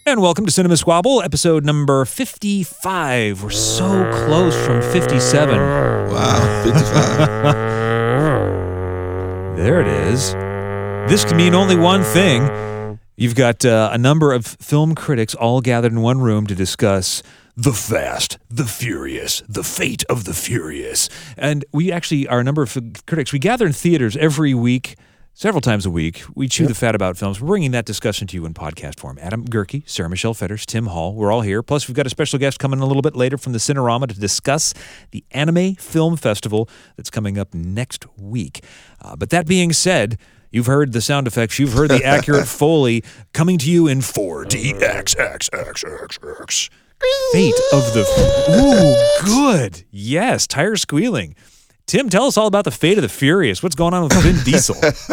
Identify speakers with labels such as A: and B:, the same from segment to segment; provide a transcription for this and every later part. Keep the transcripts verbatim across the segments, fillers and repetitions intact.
A: And welcome to Cinema Squabble, episode number fifty-five. We're so close from fifty-seven.
B: Wow, fifty-five.
A: There it is. This can mean only one thing. You've got uh, a number of film critics all gathered in one room to discuss The Fast, The Furious, The Fate of the Furious. And we actually are a number of critics. We gather in theaters every week. Several times a week, we chew yep. the fat about films. We're bringing that discussion to you in podcast form. Adam Gerke, Sarah Michelle Fetters, Tim Hall, we're all here. Plus, we've got a special guest coming a little bit later from the Cinerama to discuss the Anime Film Festival that's coming up next week. Uh, but that being said, you've heard the sound effects. You've heard the accurate Foley coming to you in four D X X X X X. Fate of the... Ooh, good. Yes, tire squealing. Tim, tell us all about the Fate of the Furious. What's going on with Vin Diesel?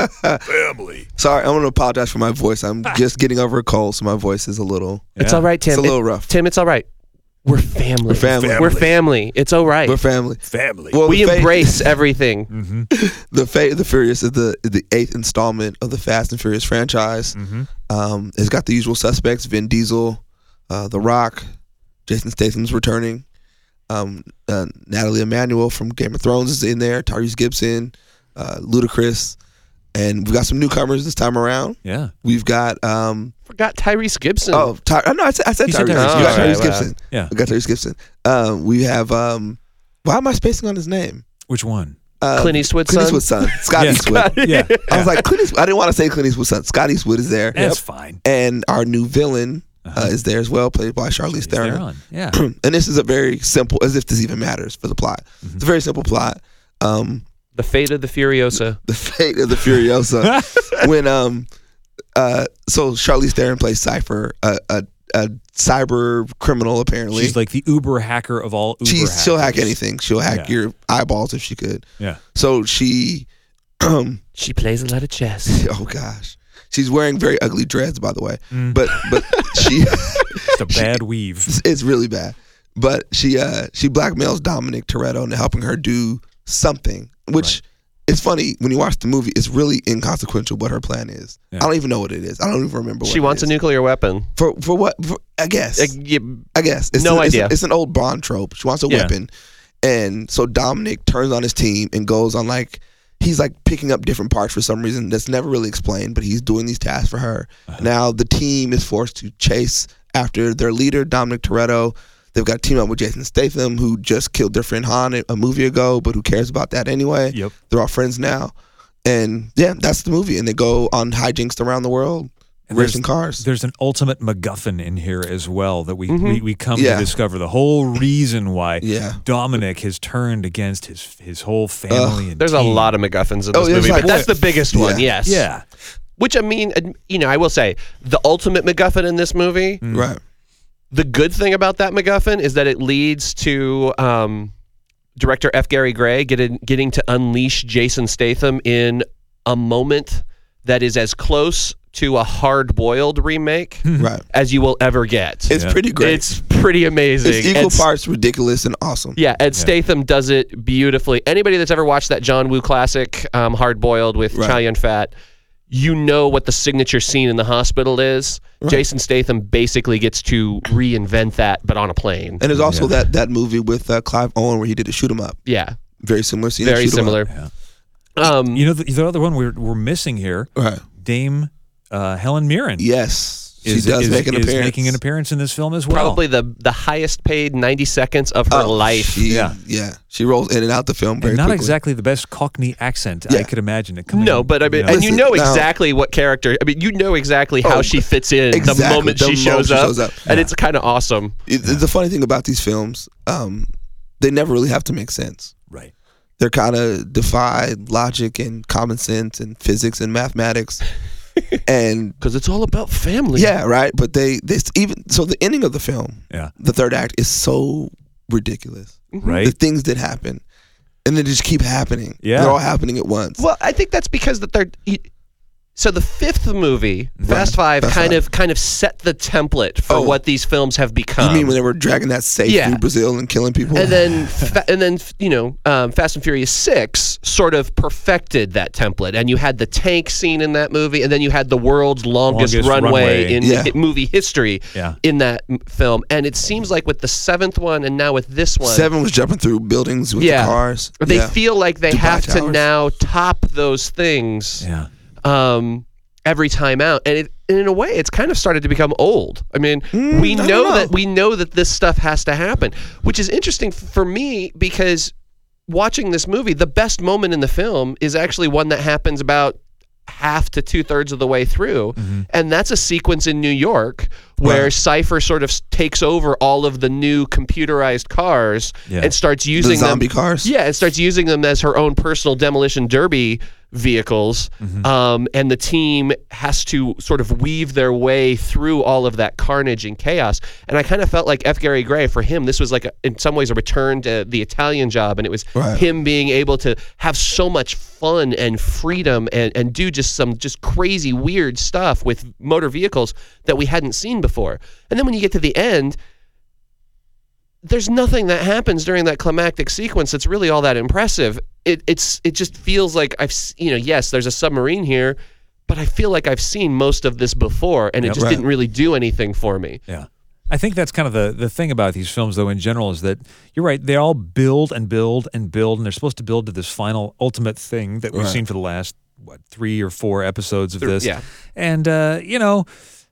B: Family. Sorry, I want to apologize for my voice. I'm just getting over a cold, so my voice is a little...
C: Yeah. It's all right, Tim.
B: It's a little
C: it,
B: rough.
C: Tim, it's all right. We're family.
B: We're family.
C: We're family. It's all right.
B: We're family.
A: Family.
B: Well,
C: we
B: Fate,
C: embrace everything.
A: Mm-hmm.
B: The Fate of the Furious is the the eighth installment of the Fast and Furious franchise.
A: Mm-hmm.
B: Um, it's got the usual suspects, Vin Diesel, uh, The Rock, Jason Statham's returning. Um, uh, Natalie Emanuel from Game of Thrones is in there. Tyrese Gibson, uh, Ludacris, and we've got some newcomers this time around.
A: Yeah,
B: we've got. Um,
C: Forgot Tyrese Gibson.
B: Oh, Ty- no, I said, I said Tyrese.
A: Said Tyrese.
B: You got
C: Oh,
B: Tyrese
C: right,
B: Gibson.
C: wow.
A: Yeah,
B: we got Tyrese Gibson. Um, we have. Um, why am I spacing on his name?
A: Which one?
B: Uh,
C: Clint Eastwood's
B: Clint
C: son.
B: Eastwood's son, Scott
A: yeah.
B: Eastwood.
A: Yeah,
B: I was like Clint Eastwood. I didn't want to say Clint Eastwood's son. Scott Eastwood is there.
A: That's
B: Yep.
A: fine.
B: And our new villain.
A: Uh-huh.
B: Uh, is there as well, played by Charlize Theron.
A: Theron. Yeah.
B: And this is a very simple, as if this even matters for the plot. Mm-hmm. It's a very simple plot. Um,
C: the Fate of the Furiosa.
B: The Fate of the Furiosa. when um, uh, so Charlize Theron plays Cypher, a, a, a cyber criminal apparently.
A: She's like the Uber hacker of all Uber
B: She's,
A: hackers.
B: She'll hack anything. She'll hack
A: Yeah.
B: your eyeballs if she could.
A: Yeah.
B: So she, um,
C: she plays a lot of chess.
B: Oh gosh. She's wearing very ugly dreads, by the way.
A: Mm.
B: But but she
A: it's a bad
B: she,
A: weave.
B: It's really bad. But she uh, she blackmails Dominic Toretto into helping her do something, which right. It's funny when you watch the movie. It's really inconsequential what her plan is. Yeah. I don't even know what it is. I don't even remember. What
C: She
B: it
C: wants
B: is.
C: a nuclear weapon.
B: For for what? For, I guess.
C: Uh, you,
B: I guess. It's
C: no
B: a,
C: idea.
B: It's, a, it's an old Bond trope. She wants a
A: yeah.
B: weapon, and so Dominic turns on his team and goes on like. He's like picking up different parts for some reason that's never really explained, but he's doing these tasks for her. Uh-huh. Now the team is forced to chase after their leader, Dominic Toretto. They've got to team up with Jason Statham, who just killed their friend Han a movie ago, but who cares about that anyway?
A: Yep.
B: They're all friends now. And yeah, that's the movie. And they go on hijinks around the world.
A: And
B: racing
A: there's,
B: cars.
A: There's an ultimate MacGuffin in here as well that we
C: mm-hmm.
A: we, we come
B: yeah.
A: to discover the whole reason why
B: yeah.
A: Dominic has turned against his his whole family.
B: Uh,
A: and
C: there's
A: team.
C: a lot of MacGuffins in this
B: oh,
C: movie,
B: like,
C: but that's the biggest
B: yeah.
C: one. Yes.
A: Yeah.
C: Which I mean, you know, I will say the ultimate MacGuffin in this movie.
A: Mm.
B: Right.
C: The good thing about that MacGuffin is that it leads to um, director F. Gary Gray getting getting to unleash Jason Statham in a moment that is as close to a hard-boiled remake
B: right.
C: as you will ever get.
B: It's
A: yeah.
B: pretty great.
C: It's pretty amazing.
B: It's equal
C: and,
B: parts ridiculous and awesome.
C: Yeah, and Statham does it beautifully. Anybody that's ever watched that John Woo classic, um, Hard Boiled with
B: right.
C: Chow Yun-Fat, you know what the signature scene in the hospital is. Right. Jason Statham basically gets to reinvent that, but on a plane.
B: And there's also
A: yeah.
B: that that movie with uh, Clive Owen where he did a shoot 'em up.
C: Yeah.
B: Very similar scene.
C: Very
B: Shoot 'em
C: similar.
B: Up.
A: Yeah.
C: Um,
A: You know the, the other one we're we're missing here.
B: Right.
A: Dame uh, Helen Mirren.
B: Yes. She
A: is,
B: does
A: is,
B: make an
A: is
B: appearance.
A: making an appearance in this film as well.
C: Probably the the highest paid ninety seconds of her
B: Oh,
C: life.
B: She,
A: Yeah.
B: yeah. She rolls in and out the film very
A: and not
B: quickly.
A: exactly the best Cockney accent
B: Yeah.
A: I could imagine it coming.
C: No, but I mean,
A: you know.
C: and you
B: Listen,
C: know
B: now-
C: exactly what character. I mean, you know exactly how
B: Oh,
C: she fits in
B: exactly,
C: the moment
B: the
C: she
B: moment
C: shows
B: she
C: up,
B: shows up.
C: and
A: Yeah.
C: it's kind of awesome.
B: It, the funny thing about these films, um, they never really have to make sense.
A: Right.
B: They're kind of defy logic and common sense and physics and mathematics. And
C: Because it's all about family.
B: yeah, right. But they this even so the ending of the film,
A: Yeah.
B: the third act is so ridiculous.
A: Right.
B: The things that happen, and they just keep happening.
A: Yeah.
B: They're all happening at once.
C: Well, I think that's because that they're. So the fifth movie, Fast Five,
B: Fast
C: kind
B: Five.
C: of kind of set the template for
B: Oh.
C: what these films have become.
B: You mean when they were dragging that safe
C: Yeah.
B: through Brazil and killing people?
C: and then, fa- and then, you know, um, Fast and Furious Six sort of perfected that template, and you had the tank scene in that movie, and then you had the world's longest,
A: Longest
C: runway,
A: runway.
C: in
B: Yeah.
C: hi- movie history
A: Yeah.
C: in that m- film. And it seems like with the seventh one, and now with this one,
B: Seven was jumping through buildings with
C: Yeah.
B: the cars.
C: they
B: yeah.
C: feel like they
B: Dubai
C: have to
B: Towers.
C: now top those things.
A: Yeah.
C: Um, every time out, and it, in a way, it's kind of started to become old. I mean,
B: Mm,
C: we
B: I don't
C: know
B: know.
C: that we know that this stuff has to happen, which is interesting f- for me because watching this movie, the best moment in the film is actually one that happens about half to two thirds of the way through, and that's a sequence in New York where
B: Right.
C: Cypher sort of s- takes over all of the new computerized cars
A: Yeah.
C: and starts
B: the
C: using
B: zombie
C: them.
B: cars.
C: Yeah, it starts using them as her own personal demolition derby vehicles, um, and the team has to sort of weave their way through all of that carnage and chaos. And I kind of felt like F. Gary Gray, for him, this was like, a, in some ways, a return to the Italian Job, and it was
B: Right.
C: him being able to have so much fun and freedom and, and do just some just crazy, weird stuff with motor vehicles that we hadn't seen before. And then when you get to the end, there's nothing that happens during that climactic sequence that's really all that impressive. It it's it just feels like I've s- you know yes, there's a submarine here, but I feel like I've seen most of this before, and it
A: Yep.
C: just
B: Right.
C: didn't really do anything for me.
A: Yeah. I think that's kind of the, the thing about these films, though, in general, is that you're right. They all build and build and build, and they're supposed to build to this final ultimate thing that we've
B: Right.
A: seen for the last, what, three or four episodes of
C: Th-
A: this.
C: yeah.
A: And, uh, you know,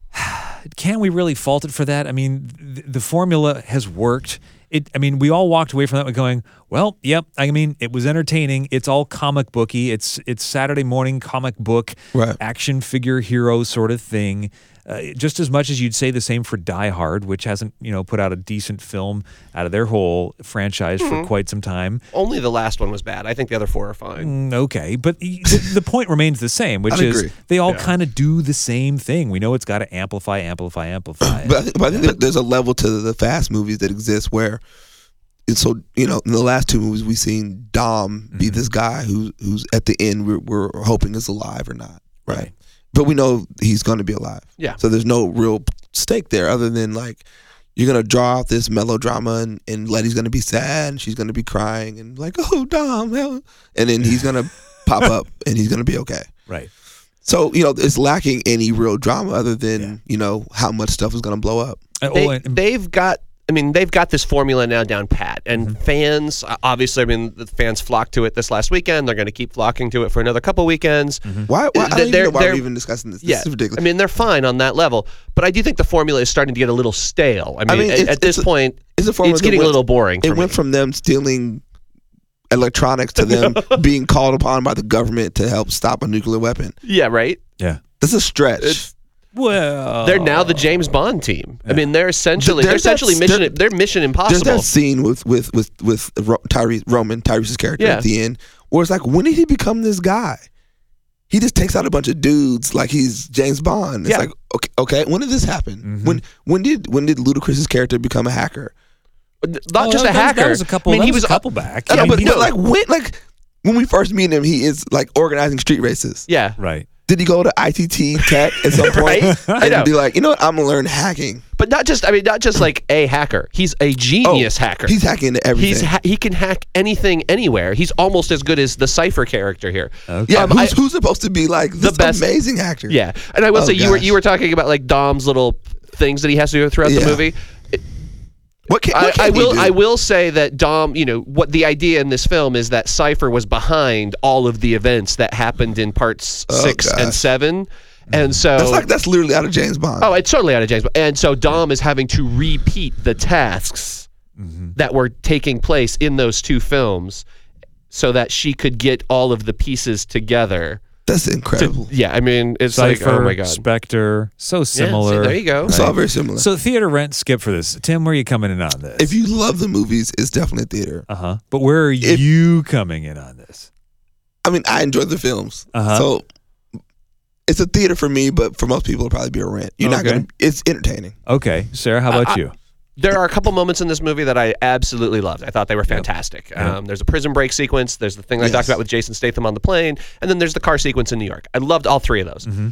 A: can we really fault it for that? I mean, th- the formula has worked. It, I mean, we all walked away from that going, well, yep. I mean, it was entertaining. It's all comic booky. It's it's Saturday morning comic book,
B: Right.
A: action figure hero sort of thing. Uh, just as much as you'd say the same for Die Hard, which hasn't you know put out a decent film out of their whole franchise for quite some time.
C: Only the last one was bad. I think the other four are fine.
A: Mm, okay, but the, the point remains the same, which
B: I'd
A: is
B: agree.
A: they all
C: Yeah.
A: kind of do the same thing. We know it's got to amplify, amplify, amplify.
B: But I, think, but I think that there's a level to the fast movies that exists where it's so you know in the last two movies we've seen Dom be
A: Mm-hmm.
B: this guy who who's at the end we're, we're hoping is alive or not, right?
A: Right.
B: But we know he's going to be alive.
C: Yeah.
B: So there's no real stake there other than like you're gonna draw out this melodrama and, and Letty's gonna be sad and she's gonna be crying and like oh Dom hell, and then he's gonna pop up and he's gonna be okay.
A: Right.
B: So you know it's lacking any real drama other than
A: Yeah.
B: you know how much stuff is gonna blow up.
A: Uh,
C: They,
A: oh, and-
C: they've got. I mean, they've got this formula now down pat, and
A: Mm-hmm.
C: fans uh, obviously. I mean, the fans flocked to it this last weekend. They're going to keep flocking to it for another couple weekends.
B: Why? why I don't even
C: They're-
B: know why
C: they're-
B: we're even discussing this. This
C: Yeah,
B: is ridiculous.
C: I mean, they're fine on that level, but I do think the formula is starting to get a little stale. I mean,
B: mean,
C: at,
B: it's-
C: at this
B: it's a-
C: point,
B: it's a formula
C: it's
B: that
C: getting
B: went-
C: a little boring.
B: it
C: for
B: went
C: me.
B: from them stealing electronics to them being called upon by the government to help stop a nuclear weapon.
C: yeah, right.
A: yeah.
B: That's a stretch.
C: It's-
A: Well,
C: They're now the James Bond team. I mean, they're essentially
B: There's
C: they're
B: that-
C: essentially mission.
B: there-
C: They're Mission
B: There's
C: Impossible.
B: that scene with with with with Ro- Tyrese Roman Tyrese's character
C: Yeah.
B: at the end, where it's like, when did he become this guy? He just takes out a bunch of dudes like he's James Bond. It's
C: Yeah.
B: like, okay, okay, when did this happen? When when did when did Ludacris's character become a hacker?
C: Not
A: Oh,
C: just
A: that-
C: a
A: that was-
C: hacker.
A: That was a couple.
C: I mean,
A: that
C: he
A: was
C: was
A: a couple back.
B: I know,
A: Yeah,
B: but,
A: he-
B: but like when like when we first meet him, he is like organizing street races.
C: Yeah,
A: right.
B: Did he go to I T T Tech at some point
C: Right? I
B: and
C: know.
B: be like, you know what, I'm gonna learn hacking?
C: but not just. I mean, not just like a hacker. He's a genius hacker.
B: He's hacking into everything.
C: He's ha- he can hack anything anywhere. He's almost as good as the Cypher character here.
A: Okay.
B: yeah,
C: um,
B: who's,
C: I-
B: who's supposed to be like this
C: best-
B: amazing actor?
C: Yeah, and I will
B: Oh,
C: say you were
B: gosh.
C: you were talking about like Dom's little things that he has to do throughout the
B: Yeah.
C: movie.
B: What can,
C: I,
B: what can
C: I
B: he
C: will
B: do?
C: I will say that Dom, you know, what the idea in this film is that Cypher was behind all of the events that happened in parts
B: Oh,
C: six and
B: gosh.
C: seven, and so
B: That's like that's literally out of James Bond.
C: oh, it's totally out of James Bond. And so Dom is having to repeat the tasks that were taking place in those two films, so that she could get all of the pieces together.
B: That's
C: To-
B: incredible.
C: yeah, I mean, it's
A: Cypher,
C: like oh my god,
A: Spectre, so
C: Yeah, see,
A: similar.
C: there you go.
B: It's all very similar.
A: So theater rent, skip for this. Tim, where are you coming in on this?
B: if you love the movies, it's definitely theater.
A: uh huh. But where are
B: If-
A: you coming in on this?
B: I mean, I enjoy the films,
A: Uh-huh.
B: so it's a theater for me. But for most people, it'll probably be a rent. You're not
A: Okay.
B: gonna. It's entertaining.
A: Okay, Sarah, how about
C: I-
A: you?
C: There are a couple moments in this movie that I absolutely loved. I thought they were fantastic.
A: Yep.
C: Um, there's a prison break sequence. There's the thing I
B: Yes.
C: talked about with Jason Statham on the plane. And then there's the car sequence in New York. I loved all three of those.
A: Mm-hmm.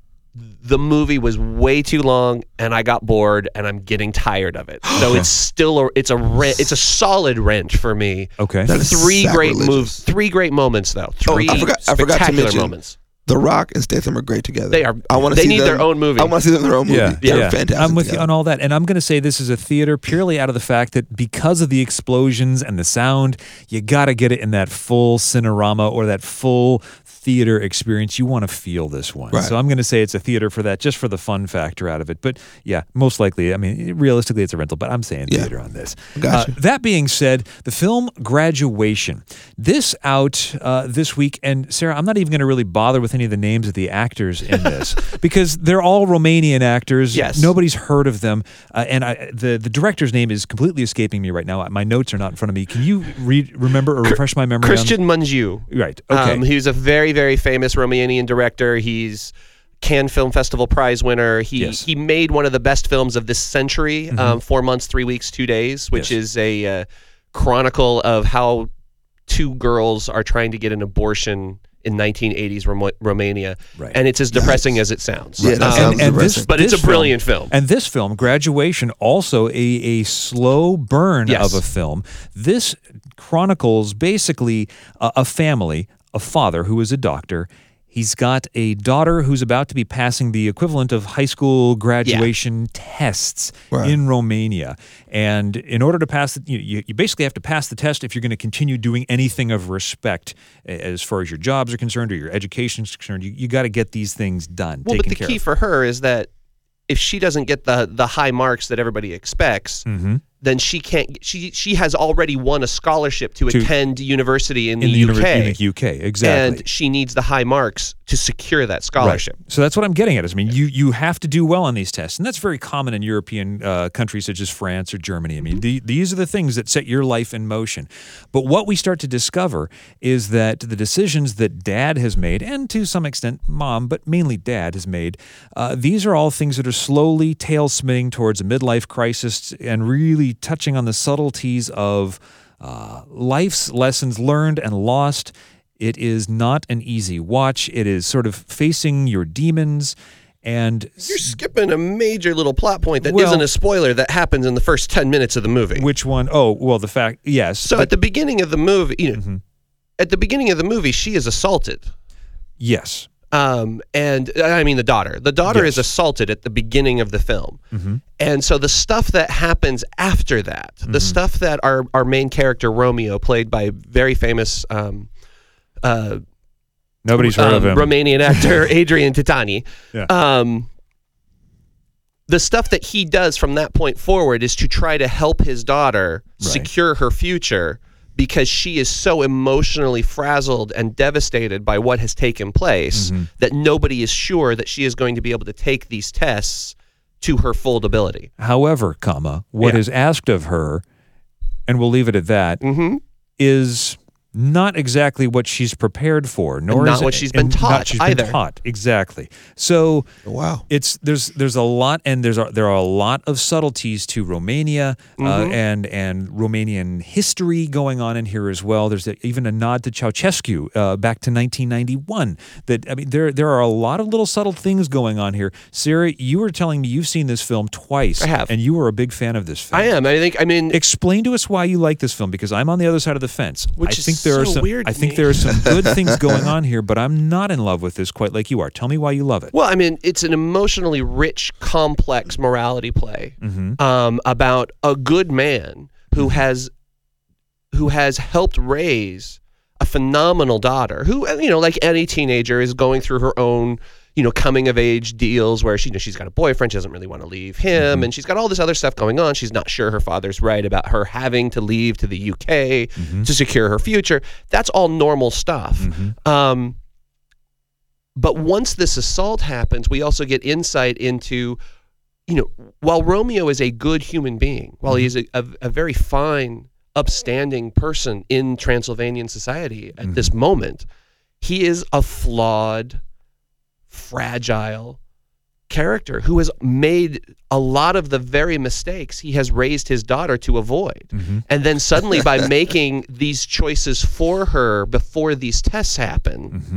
C: The movie was way too long, and I got bored, and I'm getting tired of it. So it's still a, it's a re- it's a solid wrench for me.
A: Okay.
B: That is
C: Three great
B: sacrilegious.
C: moves, three great moments though. Three
B: I forgot- I forgot to
C: spectacular
B: mention-
C: moments.
B: The Rock and Statham are great together.
C: They are.
B: I want to
C: They
B: see
C: need
B: them,
C: their own movie.
B: I want to see them in their own movie.
A: Yeah,
B: They're
A: yeah.
B: fantastic.
A: I'm with you
B: together.
A: on all that. And I'm going to say this is a theater purely out of the fact that because of the explosions and the sound, you got to get it in that full Cinerama or that full theater experience. You want to feel this one.
B: Right.
A: So I'm going to say it's a theater for that, just for the fun factor out of it. But yeah, most likely, I mean, realistically, it's a rental, but I'm saying
B: Yeah.
A: theater on this.
B: Gotcha.
A: Uh, that being said, the film Graduation. This out uh, this week. And Sarah, I'm not even going to really bother with any of the names of the actors in this because they're all Romanian actors.
C: Yes.
A: Nobody's heard of them. Uh, and I, the, the director's name is completely escaping me right now. My notes are not in front of me. Can you re- remember or refresh my memory?
C: Christian Mungiu.
A: On... Right. Okay.
C: Um, he's a very, very famous Romanian director. He's Cannes Film Festival prize winner. He
A: Yes.
C: he made one of the best films of this century,
A: Mm-hmm.
C: um, Four Months, Three Weeks, Two Days, which
A: Yes.
C: is a uh, chronicle of how two girls are trying to get an abortion in nineteen eighties Rom- Romania.
A: Right.
C: And it's as depressing as it sounds.
B: Yeah, that
C: Um,
B: sounds
A: and this,
B: depressing.
C: but it's
A: this
C: a brilliant film.
A: And this film, Graduation, also a, a slow burn
C: Yes.
A: of a film. This chronicles basically a, a family, a father who is a doctor. He's got a daughter who's about to be passing the equivalent of high school graduation tests
B: Right.
A: in Romania. And in order to pass it, you, you, you basically have to pass the test if you're going to continue doing anything of respect as far as your jobs are concerned or your education is concerned. You, you got to get these things done,
C: Well, but
A: taken
C: the
A: care
C: key
A: of.
C: for her is that if she doesn't get the the high marks that everybody expects,
A: Mhm.
C: then she can't. She she has already won a scholarship to,
A: To-
C: attend university in,
A: in
C: the,
A: the,
C: U K,
A: univer- in the U K, exactly.
C: and she needs the high marks to secure that scholarship.
A: Right. So that's what I'm getting at. Is I mean, you you have to do well on these tests, and that's very common in European uh, countries such as France or Germany. I mean, the, these are the things that set your life in motion. But what we start to discover is that the decisions that Dad has made, and to some extent Mom, but mainly Dad has made, uh, these are all things that are slowly tail spinning towards a midlife crisis and really touching on the subtleties of uh, life's lessons learned and lost. It is not an easy watch. It is sort of facing your demons and
C: You're skipping a major little plot point that
A: Well-
C: not a spoiler that happens in the first ten minutes of the movie.
A: which one? Oh, well, the fact, yes.
C: so
A: but-
C: at the beginning of the movie, you know,
A: Mm-hmm.
C: at the beginning of the movie, she is assaulted.
A: yes.
C: Um, and I mean the daughter. The daughter
A: Yes.
C: is assaulted at the beginning of the film,
A: Mhm.
C: and so the stuff that happens after that,
A: Mm-hmm.
C: the stuff that our our main character Romeo, played by very famous um, uh,
A: Nobody's heard of
C: um,
A: him.
C: Romanian actor Adrian Titani.
A: Yeah.
C: Um, the stuff that he does from that point forward is to try to help his daughter
A: Right.
C: secure her future because she is so emotionally frazzled and devastated by what has taken place
A: Mm-hmm.
C: that nobody is sure that she is going to be able to take these tests to her full ability.
A: However, comma, what
C: Yeah.
A: is asked of her, and we'll leave it at that,
C: Mm-hmm.
A: is not exactly what she's prepared for, nor
C: not
A: is it-
C: what she's been
A: and
C: taught
A: not she's been
C: either.
A: taught exactly. So
B: Wow.
A: it's there's there's a lot, and there's a, there are a lot of subtleties to Romania uh,
C: Mm-hmm.
A: and and Romanian history going on in here as well. There's a, even a nod to Ceausescu uh, back to nineteen ninety-one. That I mean, there there are a lot of little subtle things going on here. Sarah, you were telling me you've seen this film twice,
C: I have.
A: and you were a big fan of this film.
C: I am. I think. I mean,
A: Explain to us why you like this film, because I'm on the other side of the fence.
C: Which
A: I
C: is
A: think there are
C: so
A: some.
C: weird
A: I
C: to
A: think
C: me.
A: there are some good things going on here, but I'm not in love with this quite like you are. Tell me why you love it.
C: Well, I mean, it's an emotionally rich, complex morality play
A: Mm-hmm.
C: um, about a good man who has who has helped raise a phenomenal daughter who, you know, like any teenager, is going through her own, you know, coming of age deals where she, you know, she's got a boyfriend, she doesn't really want to leave him, and she's got all this other stuff going on. She's not sure her father's right about her having to leave to the U K to secure her future. That's all normal stuff. Um, but once this assault happens, we also get insight into, you know, while Romeo is a good human being, while he is a, a, a very fine, upstanding person in Transylvanian society at this moment, he is a flawed, fragile, character who has made a lot of the very mistakes he has raised his daughter to avoid.
A: Mm-hmm.
C: And then suddenly by making these choices for her before these tests happen,
A: Mm-hmm.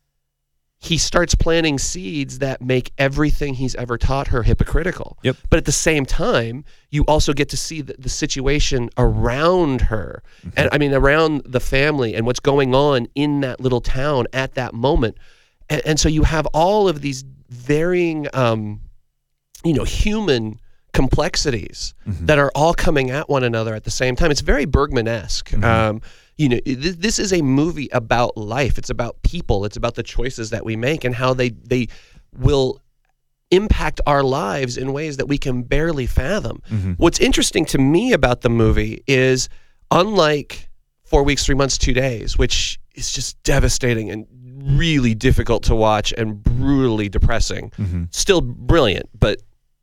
C: he starts planting seeds that make everything he's ever taught her hypocritical.
A: Yep.
C: But at the same time, you also get to see the, the situation around her.
A: Mm-hmm.
C: And I mean, around the family and what's going on in that little town at that moment. And, and so you have all of these varying, um, you know, human complexities
A: Mm-hmm.
C: that are all coming at one another at the same time. It's very Bergman-esque.
A: Mm-hmm.
C: Um, you know, th- this is a movie about life. It's about people. It's about the choices that we make and how they they will impact our lives in ways that we can barely fathom.
A: Mm-hmm.
C: What's interesting to me about the movie is, unlike Four Weeks, Three Months, Two Days, which is just devastating and really difficult to watch and brutally depressing,
A: Mm-hmm.
C: still brilliant, but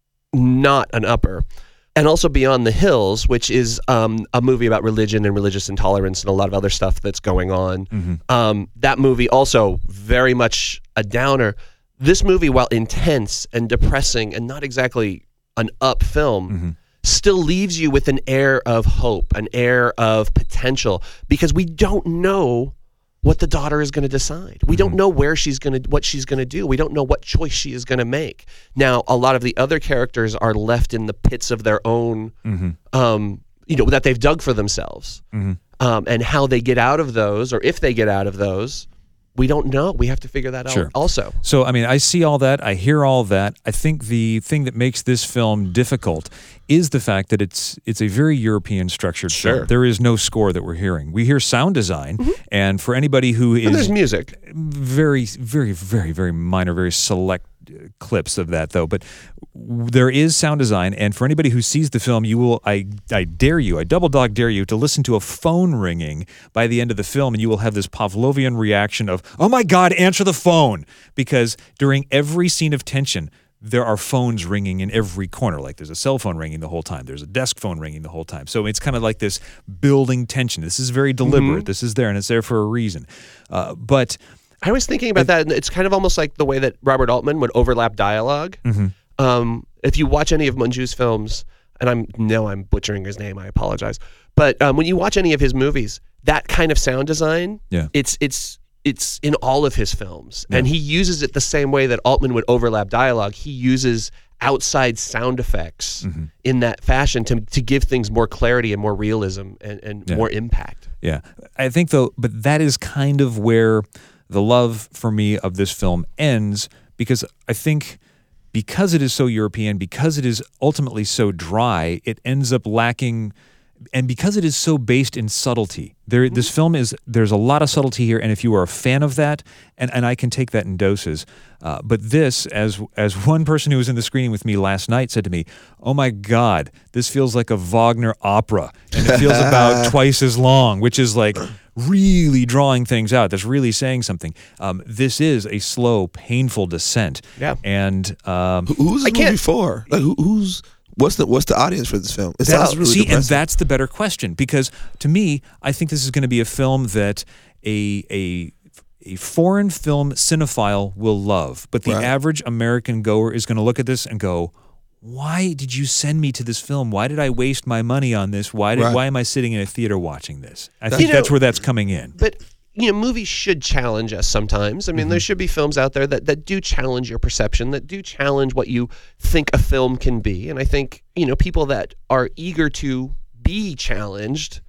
C: not an upper. And also Beyond the Hills, which is um, a movie about religion and religious intolerance and a lot of other stuff that's going on.
A: Mm-hmm.
C: Um, that movie also very much a downer. This movie, while intense and depressing and not exactly an up film,
A: Mm-hmm.
C: still leaves you with an air of hope, an air of potential, because we don't know what the daughter is going to decide. We don't know where she's going to, what she's going to do. We don't know what choice she is going to make. Now, a lot of the other characters are left in the pits of their own,
A: Mm-hmm.
C: um, you know, that they've dug for themselves.
A: Mm-hmm.
C: Um, and how they get out of those, or if they get out of those, we don't know. We have to figure that
A: Sure.
C: out also.
A: So, I mean, I see all that. I hear all that. I think the thing that makes this film difficult is the fact that it's it's a very European structured
C: Sure.
A: film. There is no score that we're hearing. We hear sound design, and for anybody who
C: And there's
A: is
C: music.
A: very, very, very, very minor, very select uh, clips of that, though. But w- there is sound design, and for anybody who sees the film, you will, I, I dare you, I double dog dare you to listen to a phone ringing by the end of the film, and you will have this Pavlovian reaction of, oh my God, answer the phone! Because during every scene of tension, there are phones ringing in every corner. Like there's a cell phone ringing the whole time. There's a desk phone ringing the whole time. So it's kind of like this building tension. This is very deliberate. This is there, and it's there for a reason. Uh, but
C: I was thinking about that, and it's kind of almost like the way that Robert Altman would overlap dialogue. Um, if you watch any of Manju's films, and I'm no, I'm butchering his name, I apologize. But um, when you watch any of his movies, that kind of sound design,
A: Yeah.
C: it's it's it's in all of his films, and he uses it the same way that Altman would overlap dialogue. He uses outside sound effects in that fashion to to give things more clarity and more realism and, and
A: Yeah.
C: more impact.
A: Yeah, I think though, but that is kind of where the love for me of this film ends, because I think because it is so European, because it is ultimately so dry, it ends up lacking, and because it is so based in subtlety. There, this film is, there's a lot of subtlety here, and if you are a fan of that, and, and I can take that in doses, uh, but this, as as one person who was in the screening with me last night said to me, oh my God, this feels like a Wagner opera, and it feels about twice as long, which is like really drawing things out. That's really saying something. Um, this is a slow, painful descent.
C: Yeah.
A: And um,
B: Who- Who's
C: I
B: this
C: can't-
B: movie for? Like, who, who's what's the what's the audience for this film? It
A: That's,
B: sounds really
A: see, and
B: depressing.
A: that's the better question, because to me, I think this is going to be a film that a a a foreign film cinephile will love, but the
B: Right.
A: average American goer is going to look at this and go, "Why did you send me to this film? Why did I waste my money on this? Why did
B: Right.
A: why am I sitting in a theater watching this?" I think
C: You
A: that's
C: know-
A: where that's coming in.
C: But you know, movies should challenge us sometimes. I mean, there should be films out there that, that do challenge your perception, that do challenge what you think a film can be. And I think, you know, people that are eager to be challenged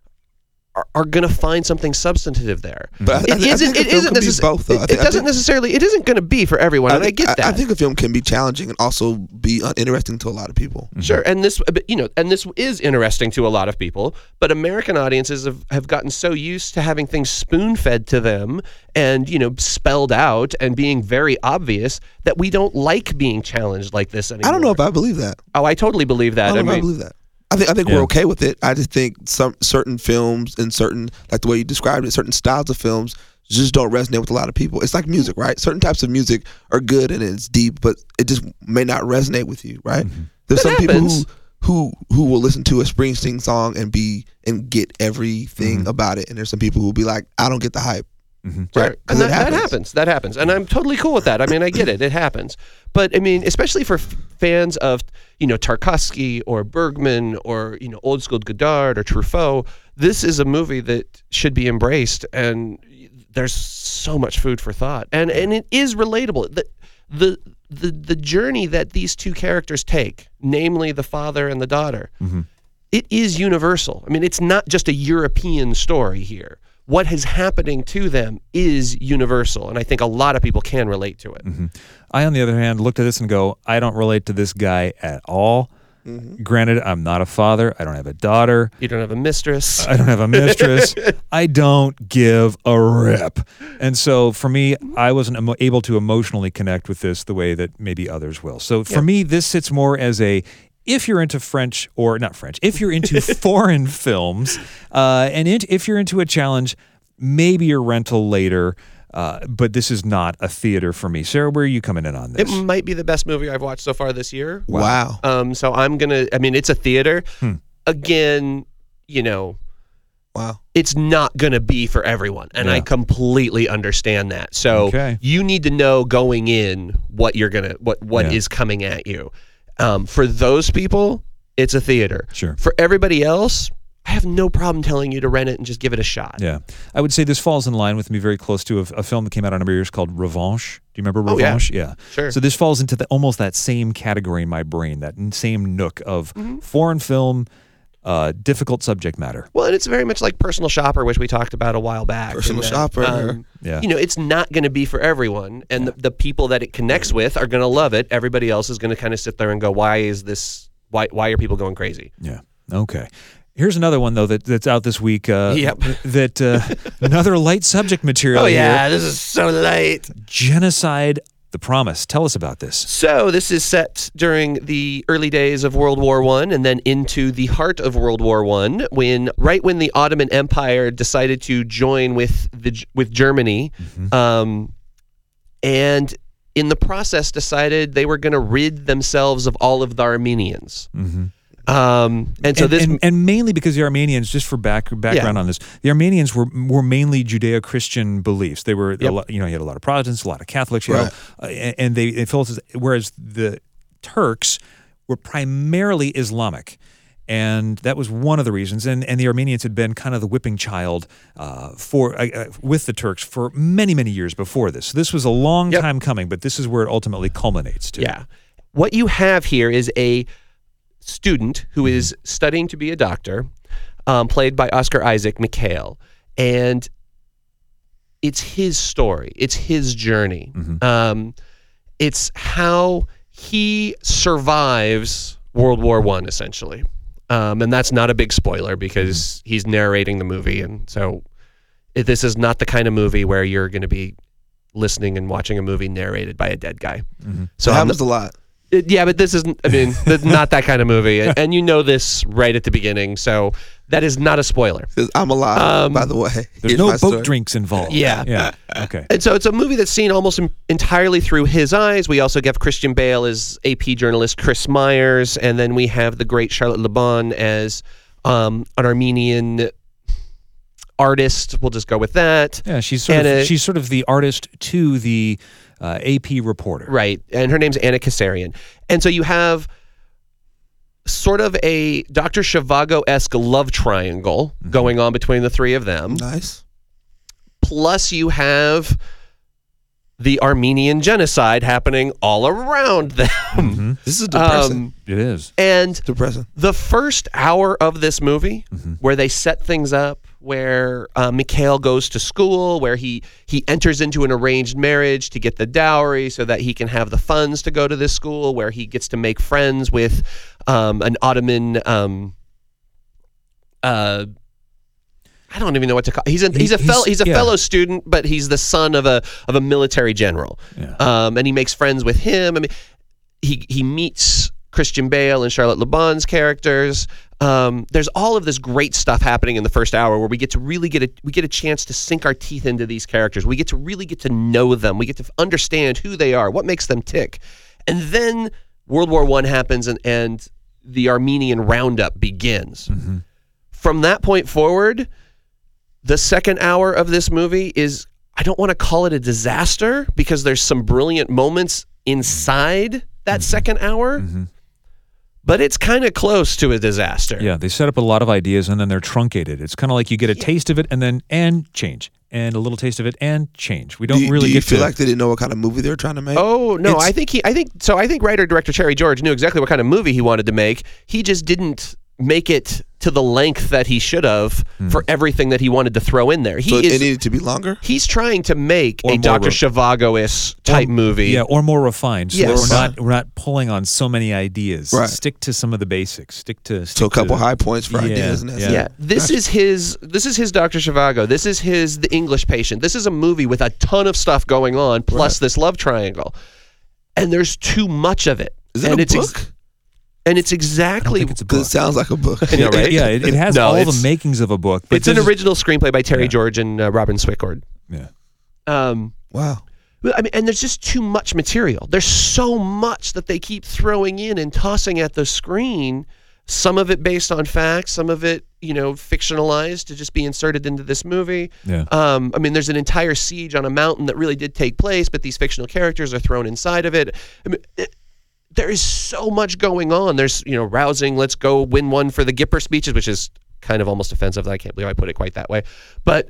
C: are, are going to find something substantive there.
B: But I- I
C: it
B: thi- I
C: isn't.
B: think a
C: It
B: film
C: isn't
B: can be
C: necess-
B: both, though. I
C: It,
B: think-
C: it
B: I
C: doesn't
B: think-
C: necessarily. It isn't going to be for everyone, and I
B: think-
C: get that.
B: I think a film can be challenging and also be uninteresting to a lot of people.
C: Sure, and this, but, you know, and this is interesting to a lot of people. But American audiences have, have gotten so used to having things spoon-fed to them, and you know, spelled out and being very obvious, that we don't like being challenged like this anymore.
B: I don't know if I believe that.
C: Oh, I totally believe that.
B: I don't know
C: I
B: if I
C: mean,
B: believe that. I think I think
A: Yeah.
B: we're okay with it. I just think some certain films and certain, like the way you described it, certain styles of films just don't resonate with a lot of people. It's like music, right? Certain types of music are good and it's deep, but it just may not resonate with you, right? There's
C: That
B: some people
C: happens.
B: who who who will listen to a Springsteen song and be and get everything about it, and there's some people who will be like, I don't get the hype. Right?
C: Sure.
B: 'Cause
C: And
B: it
C: that, that
B: happens.
C: happens. That happens. And I'm totally cool with that. I mean, I get it. It happens. But I mean, especially for f- fans of, you know, Tarkovsky or Bergman or, you know, old school Godard or Truffaut, this is a movie that should be embraced. And there's so much food for thought. And and it is relatable. The, the, the, the journey that these two characters take, namely the father and the daughter,
A: Mm-hmm.
C: it is universal. I mean, it's not just a European story here. What is happening to them is universal, and I think a lot of people can relate to it.
A: Mm-hmm. I, on the other hand, looked at this and go, I don't relate to this guy at all.
B: Mm-hmm.
A: Granted, I'm not a father. I don't have a daughter.
C: You don't have a mistress.
A: I don't have a mistress. I don't give a rip. And so for me, I wasn't emo- able to emotionally connect with this the way that maybe others will. So for
C: Yeah.
A: me, this sits more as a, if you're into French, or not French, if you're into foreign films, uh, and in, if you're into a challenge, maybe a rental later, uh, but this is not a theater for me. Sarah, where are you coming in on
C: It
A: this?
C: might be the best movie I've watched so far this year.
B: Wow.
C: Um, so I'm gonna. I mean, it's a theater.
A: Hmm.
C: Again, you know,
B: Wow.
C: it's not going to be for everyone. And I
A: Yeah.
C: completely understand that. So
A: Okay.
C: you need to know going in what you're going to, what, what
A: Yeah.
C: is coming at you. Um, for those people, it's a theater.
A: Sure.
C: For everybody else, I have no problem telling you to rent it and just give it a shot.
A: Yeah. I would say this falls in line with me very close to a, a film that came out a number of years called Revanche. Do you remember
C: Oh, yeah.
A: Revanche? Yeah.
C: Sure.
A: So this falls into the, almost that same category in my brain, that same nook of
C: Mm-hmm.
A: foreign film, uh, difficult subject matter.
C: Well, and it's very much like Personal Shopper, which we talked about a while back.
B: Personal
C: in that,
B: Shopper.
C: um,
A: Yeah.
C: You know, it's not going to be for everyone. And the, the people that it connects with are going to love it. Everybody else is going to kind of sit there and go, why is this, why, why are people going crazy?
A: Yeah. Okay. Here's another one though that, that's out this week. Uh,
C: Yep.
A: That uh, another light subject material. here.
C: this is so light.
A: Genocide. The Promise. Tell us about this.
C: So this is set during the early days of World War One, and then into the heart of World War One, when right when the Ottoman Empire decided to join with the with Germany, um, and in the process decided they were going to rid themselves of all of the Armenians.
A: Mm-hmm.
C: Um, and so
A: and,
C: this
A: and, and mainly because the Armenians, just for back, background
C: Yeah.
A: on this, the Armenians were were mainly Judeo-Christian beliefs. They were, a
C: Yep.
A: lot, you know, you had a lot of Protestants, a lot of Catholics, you know,
B: Right.
A: uh, and and they, they felt as, whereas the Turks were primarily Islamic. And that was one of the reasons. And and the Armenians had been kind of the whipping child uh, for uh, uh, with the Turks for many, many years before this. So this was a long
C: Yep.
A: time coming, but this is where it ultimately culminates to.
C: Yeah. What you have here is a student who is studying to be a doctor, um, played by Oscar Isaac Mikhail. And it's his story. It's his journey.
A: Mhm.
C: Um, it's how he survives World War One, essentially. Um, and that's not a big spoiler because he's narrating the movie. And so it, this is not the kind of movie where you're going to be listening and watching a movie narrated by a dead guy.
A: Mm-hmm.
C: So
B: it
C: I'm
B: happens a lot.
C: it- yeah, but this isn't, I mean, that's not that kind of movie. And, and you know this right at the beginning. So that is not a spoiler.
B: 'Cause I'm alive,
C: Um,
B: by the way.
A: There's
B: Here's
A: no
B: my
A: boat
B: story.
A: drinks involved.
C: Yeah.
A: Yeah. Okay.
C: And so it's a movie that's seen almost en- entirely through his eyes. We also have Christian Bale as A P journalist Chris Myers. And then we have the great Charlotte Le Bon as um, an Armenian artist. We'll just go with that.
A: Yeah, she's sort
C: And
A: of
C: a-
A: she's sort of the artist to the uh, A P reporter.
C: Right. And her name's Anna Kassarian. And so you have sort of a Doctor Zhivago-esque love triangle
A: Mm-hmm.
C: going on between the three of them.
B: Nice.
C: Plus you have the Armenian genocide happening all around them.
A: Mhm.
B: This is depressing.
C: Um,
A: It is.
C: and
B: depressing.
C: the first hour of this movie,
A: Mhm.
C: where they set things up, where uh, Mikhail goes to school, where he he enters into an arranged marriage to get the dowry so that he can have the funds to go to this school, where he gets to make friends with um, an Ottoman. Um, uh, I don't even know what to call. He's a he's a
A: He-
C: fellow
A: he's-
C: he's a
A: yeah.
C: fellow student, but he's the son of a of a military general.
A: Yeah.
C: Um, and he makes friends with him. I mean, he he meets Christian Bale and Charlotte Le Bon's characters. Um, there's all of this great stuff happening in the first hour where we get to really get a we get a chance to sink our teeth into these characters. We get to really get to know them. We get to understand who they are, what makes them tick, and then World War One happens and and the Armenian roundup begins.
A: Mhm.
C: From that point forward, the second hour of this movie is I don't want to call it a disaster because there's some brilliant moments inside that mm-hmm. second hour. Mm-hmm. But it's kind of close to a disaster.
A: Yeah, they set up a lot of ideas and then they're truncated. It's kind of like you get a yeah. taste of it and then and change, and a little taste of it and change. We don't
B: do you,
A: really
B: do you
A: get
B: feel
A: to,
B: like they didn't know what kind of movie they were trying to make?
C: Oh no,
B: it's,
C: I think he. I think so. I think writer director Cherry George knew exactly what kind of movie he wanted to make. He just didn't make it to the length that he should have hmm. for everything that he wanted to throw in there. He
B: so
C: is,
B: it needed to be longer?
C: He's trying to make
A: or
C: a Doctor
A: re-
C: Zhivago-ish type
A: or,
C: movie.
A: Yeah, or more refined. So
C: yes.
A: we're not we're not pulling on so many ideas.
B: Right.
A: Stick to some of the basics. Stick to stick
B: So a couple
A: to,
B: high points for
A: yeah,
B: ideas. And that's
A: yeah.
B: it.
C: Yeah, this
B: Gotcha.
C: is his. This is his Doctor Zhivago. This is his The English Patient. This is a movie with a ton of stuff going on, plus
B: Right.
C: this love triangle, and there's too much of it.
B: Is it
C: and
B: a
C: it's
B: book?
C: Ex- and it's exactly.
A: It's a
B: Because
A: book.
B: it sounds like a book.
C: I know, right?
A: Yeah, it, it has
C: No,
A: all
C: it's-
A: the makings of a book. But
C: It's an
A: this is-
C: original screenplay by Terry
A: Yeah.
C: George and uh, Robin Swicord.
A: Yeah.
C: Um,
B: Wow.
C: But, I mean, and there's just too much material. There's so much that they keep throwing in and tossing at the screen. Some of it based on facts, some of it, you know, fictionalized to just be inserted into this movie.
A: Yeah.
C: Um, I mean, there's an entire siege on a mountain that really did take place, but these fictional characters are thrown inside of it. I mean, it, there is so much going on. There's, you know, rousing, let's go win one for the Gipper speeches, which is kind of almost offensive. I can't believe I put it quite that way. But,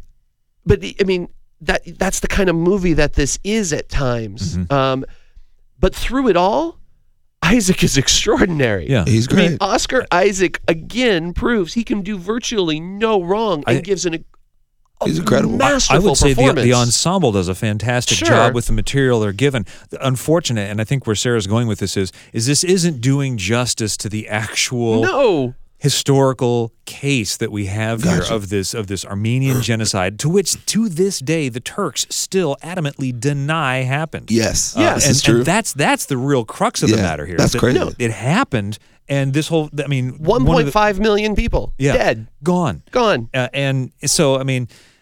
C: but I mean, that that's the kind of movie that this is at times.
A: Mm-hmm.
C: Um, but through it all, Isaac is extraordinary.
A: Yeah.
B: He's
C: I
B: great.
C: mean, Oscar Isaac again proves he can do virtually no wrong and
A: I-
C: gives an a
B: He's incredible.
C: masterful
A: I would say the,
C: performance.
A: the ensemble does a fantastic
C: Sure.
A: job with the material they're given. The unfortunate, and I think where Sarah's going with this is, is this isn't doing justice to the actual
C: No.
A: historical case that we have
B: Gotcha.
A: here of this of this Armenian genocide, to which to this day the Turks still adamantly deny happened.
B: Yes.
C: Yeah.
B: This
A: and,
B: is true.
A: and that's that's the real crux of the
B: Yeah,
A: matter here.
B: that's
A: is that
B: crazy.
A: no, it happened, and this whole I mean
C: one
A: one of
C: point
A: the-
C: five million people
A: yeah,
C: dead,
A: gone.
C: gone.
A: Uh, and so, I mean,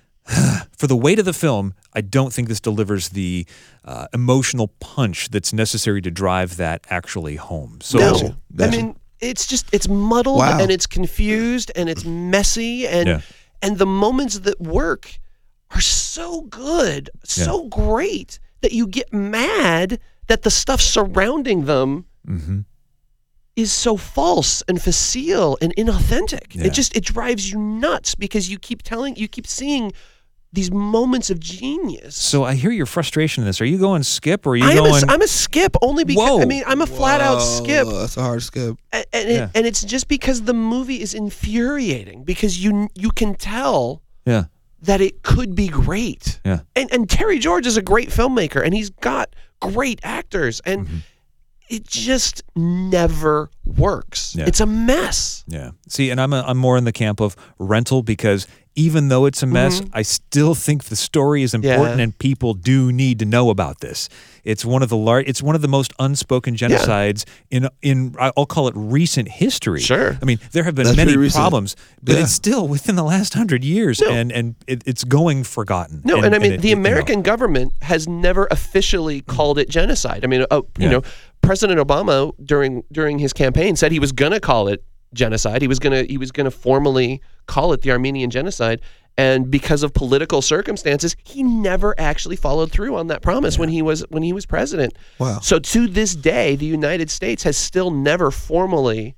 A: for the weight of the film, I don't think this delivers the uh, emotional punch that's necessary to drive that actually home. So,
C: No.
B: Gotcha.
C: I
B: Gotcha.
C: mean, it's just it's muddled
B: Wow.
C: and it's confused and it's messy and
A: Yeah.
C: and the moments that work are so good, so great that you get mad that the stuff surrounding them
A: mhm.
C: is so false and facile and inauthentic.
A: Yeah.
C: It just it drives you nuts because you keep telling you keep seeing these moments of genius.
A: So I hear your frustration in this. Are you going skip or are you
C: I am
A: going?
C: a, I'm a skip only because
A: Whoa.
C: I mean I'm a flat out
B: Whoa,
C: skip.
B: That's a hard skip.
C: And, and,
A: Yeah.
C: it, and it's just because the movie is infuriating because you you can tell
A: yeah,
C: that it could be great.
A: yeah.
C: And and Terry George is a great filmmaker and he's got great actors and
A: Mm-hmm.
C: it just never works.
A: Yeah.
C: It's a mess.
A: Yeah. See, and I'm a, I'm more in the camp of rental because even though it's a mess, I still think the story is important
C: Mm-hmm. Yeah.
A: and people do need to know about this. It's one of the lar- It's one of the most unspoken genocides in in I'll call it recent history.
C: Sure.
A: I mean, there have been
B: That's
A: many
B: pretty recent.
A: problems, but
B: Yeah.
A: it's still within the last hundred years,
C: No.
A: and and it, it's going forgotten.
C: No, and, I mean
A: it-
C: the
A: you know.
C: American government has never officially called it genocide. I mean, uh, you
A: Yeah.
C: know, President Obama during during his campaign said he was going to call it genocide. He was going to he was going to formally call it the Armenian genocide. And because of political circumstances, he never actually followed through on that promise when he was when he was president.
B: Wow.
C: So to this day, the United States has still never formally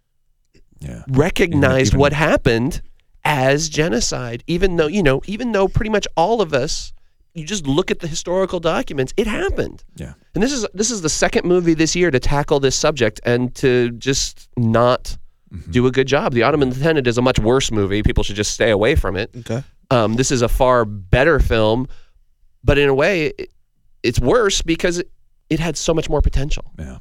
A: Yeah.
C: recognized
A: Even-
C: what happened as genocide, even though, you know, even though pretty much all of us, you just look at the historical documents, it happened.
A: Yeah.
C: And this is this is the second movie this year to tackle this subject and to just not do a good job. The Ottoman Lieutenant is a much worse movie. People should just stay away from it.
B: Okay.
C: Um, this is a far better film, but in a way, it, it's worse because it, it had so much more potential.
A: Yeah.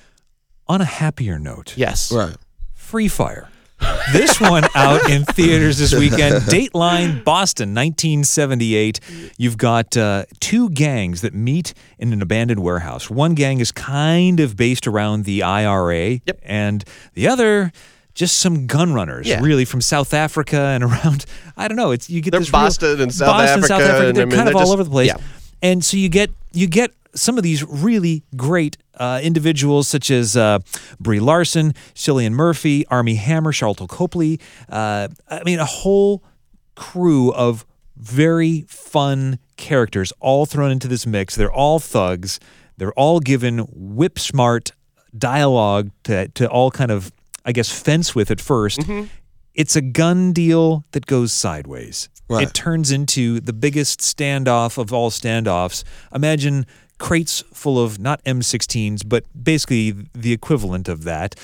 A: On a happier note,
C: Yes.
B: Right.
A: Free Fire. This one out in theaters this weekend. Dateline Boston, nineteen seventy-eight. You've got uh, two gangs that meet in an abandoned warehouse. One gang is kind of based around the I R A,
C: Yep.
A: and the other just some gun runners,
C: Yeah.
A: really from South Africa and around. I don't know. It's you get
C: They're
A: this real-
C: Boston and South
A: Boston, South
C: Africa,
A: Africa.
C: and
A: They're
C: I mean,
A: kind of
C: they're
A: all
C: just-
A: over the place,
C: yeah.
A: and so you get you get some of these really great uh, individuals such as uh, Brie Larson, Cillian Murphy, Armie Hammer, Charlton Copley. Uh, I mean, a whole crew of very fun characters all thrown into this mix. They're all thugs. They're all given whip smart dialogue to to all kind of, I guess, fence with at first.
C: Mm-hmm.
A: It's a gun deal that goes sideways.
B: Right.
A: It turns into the biggest standoff of all standoffs. Imagine crates full of not M sixteens, but basically the equivalent of that,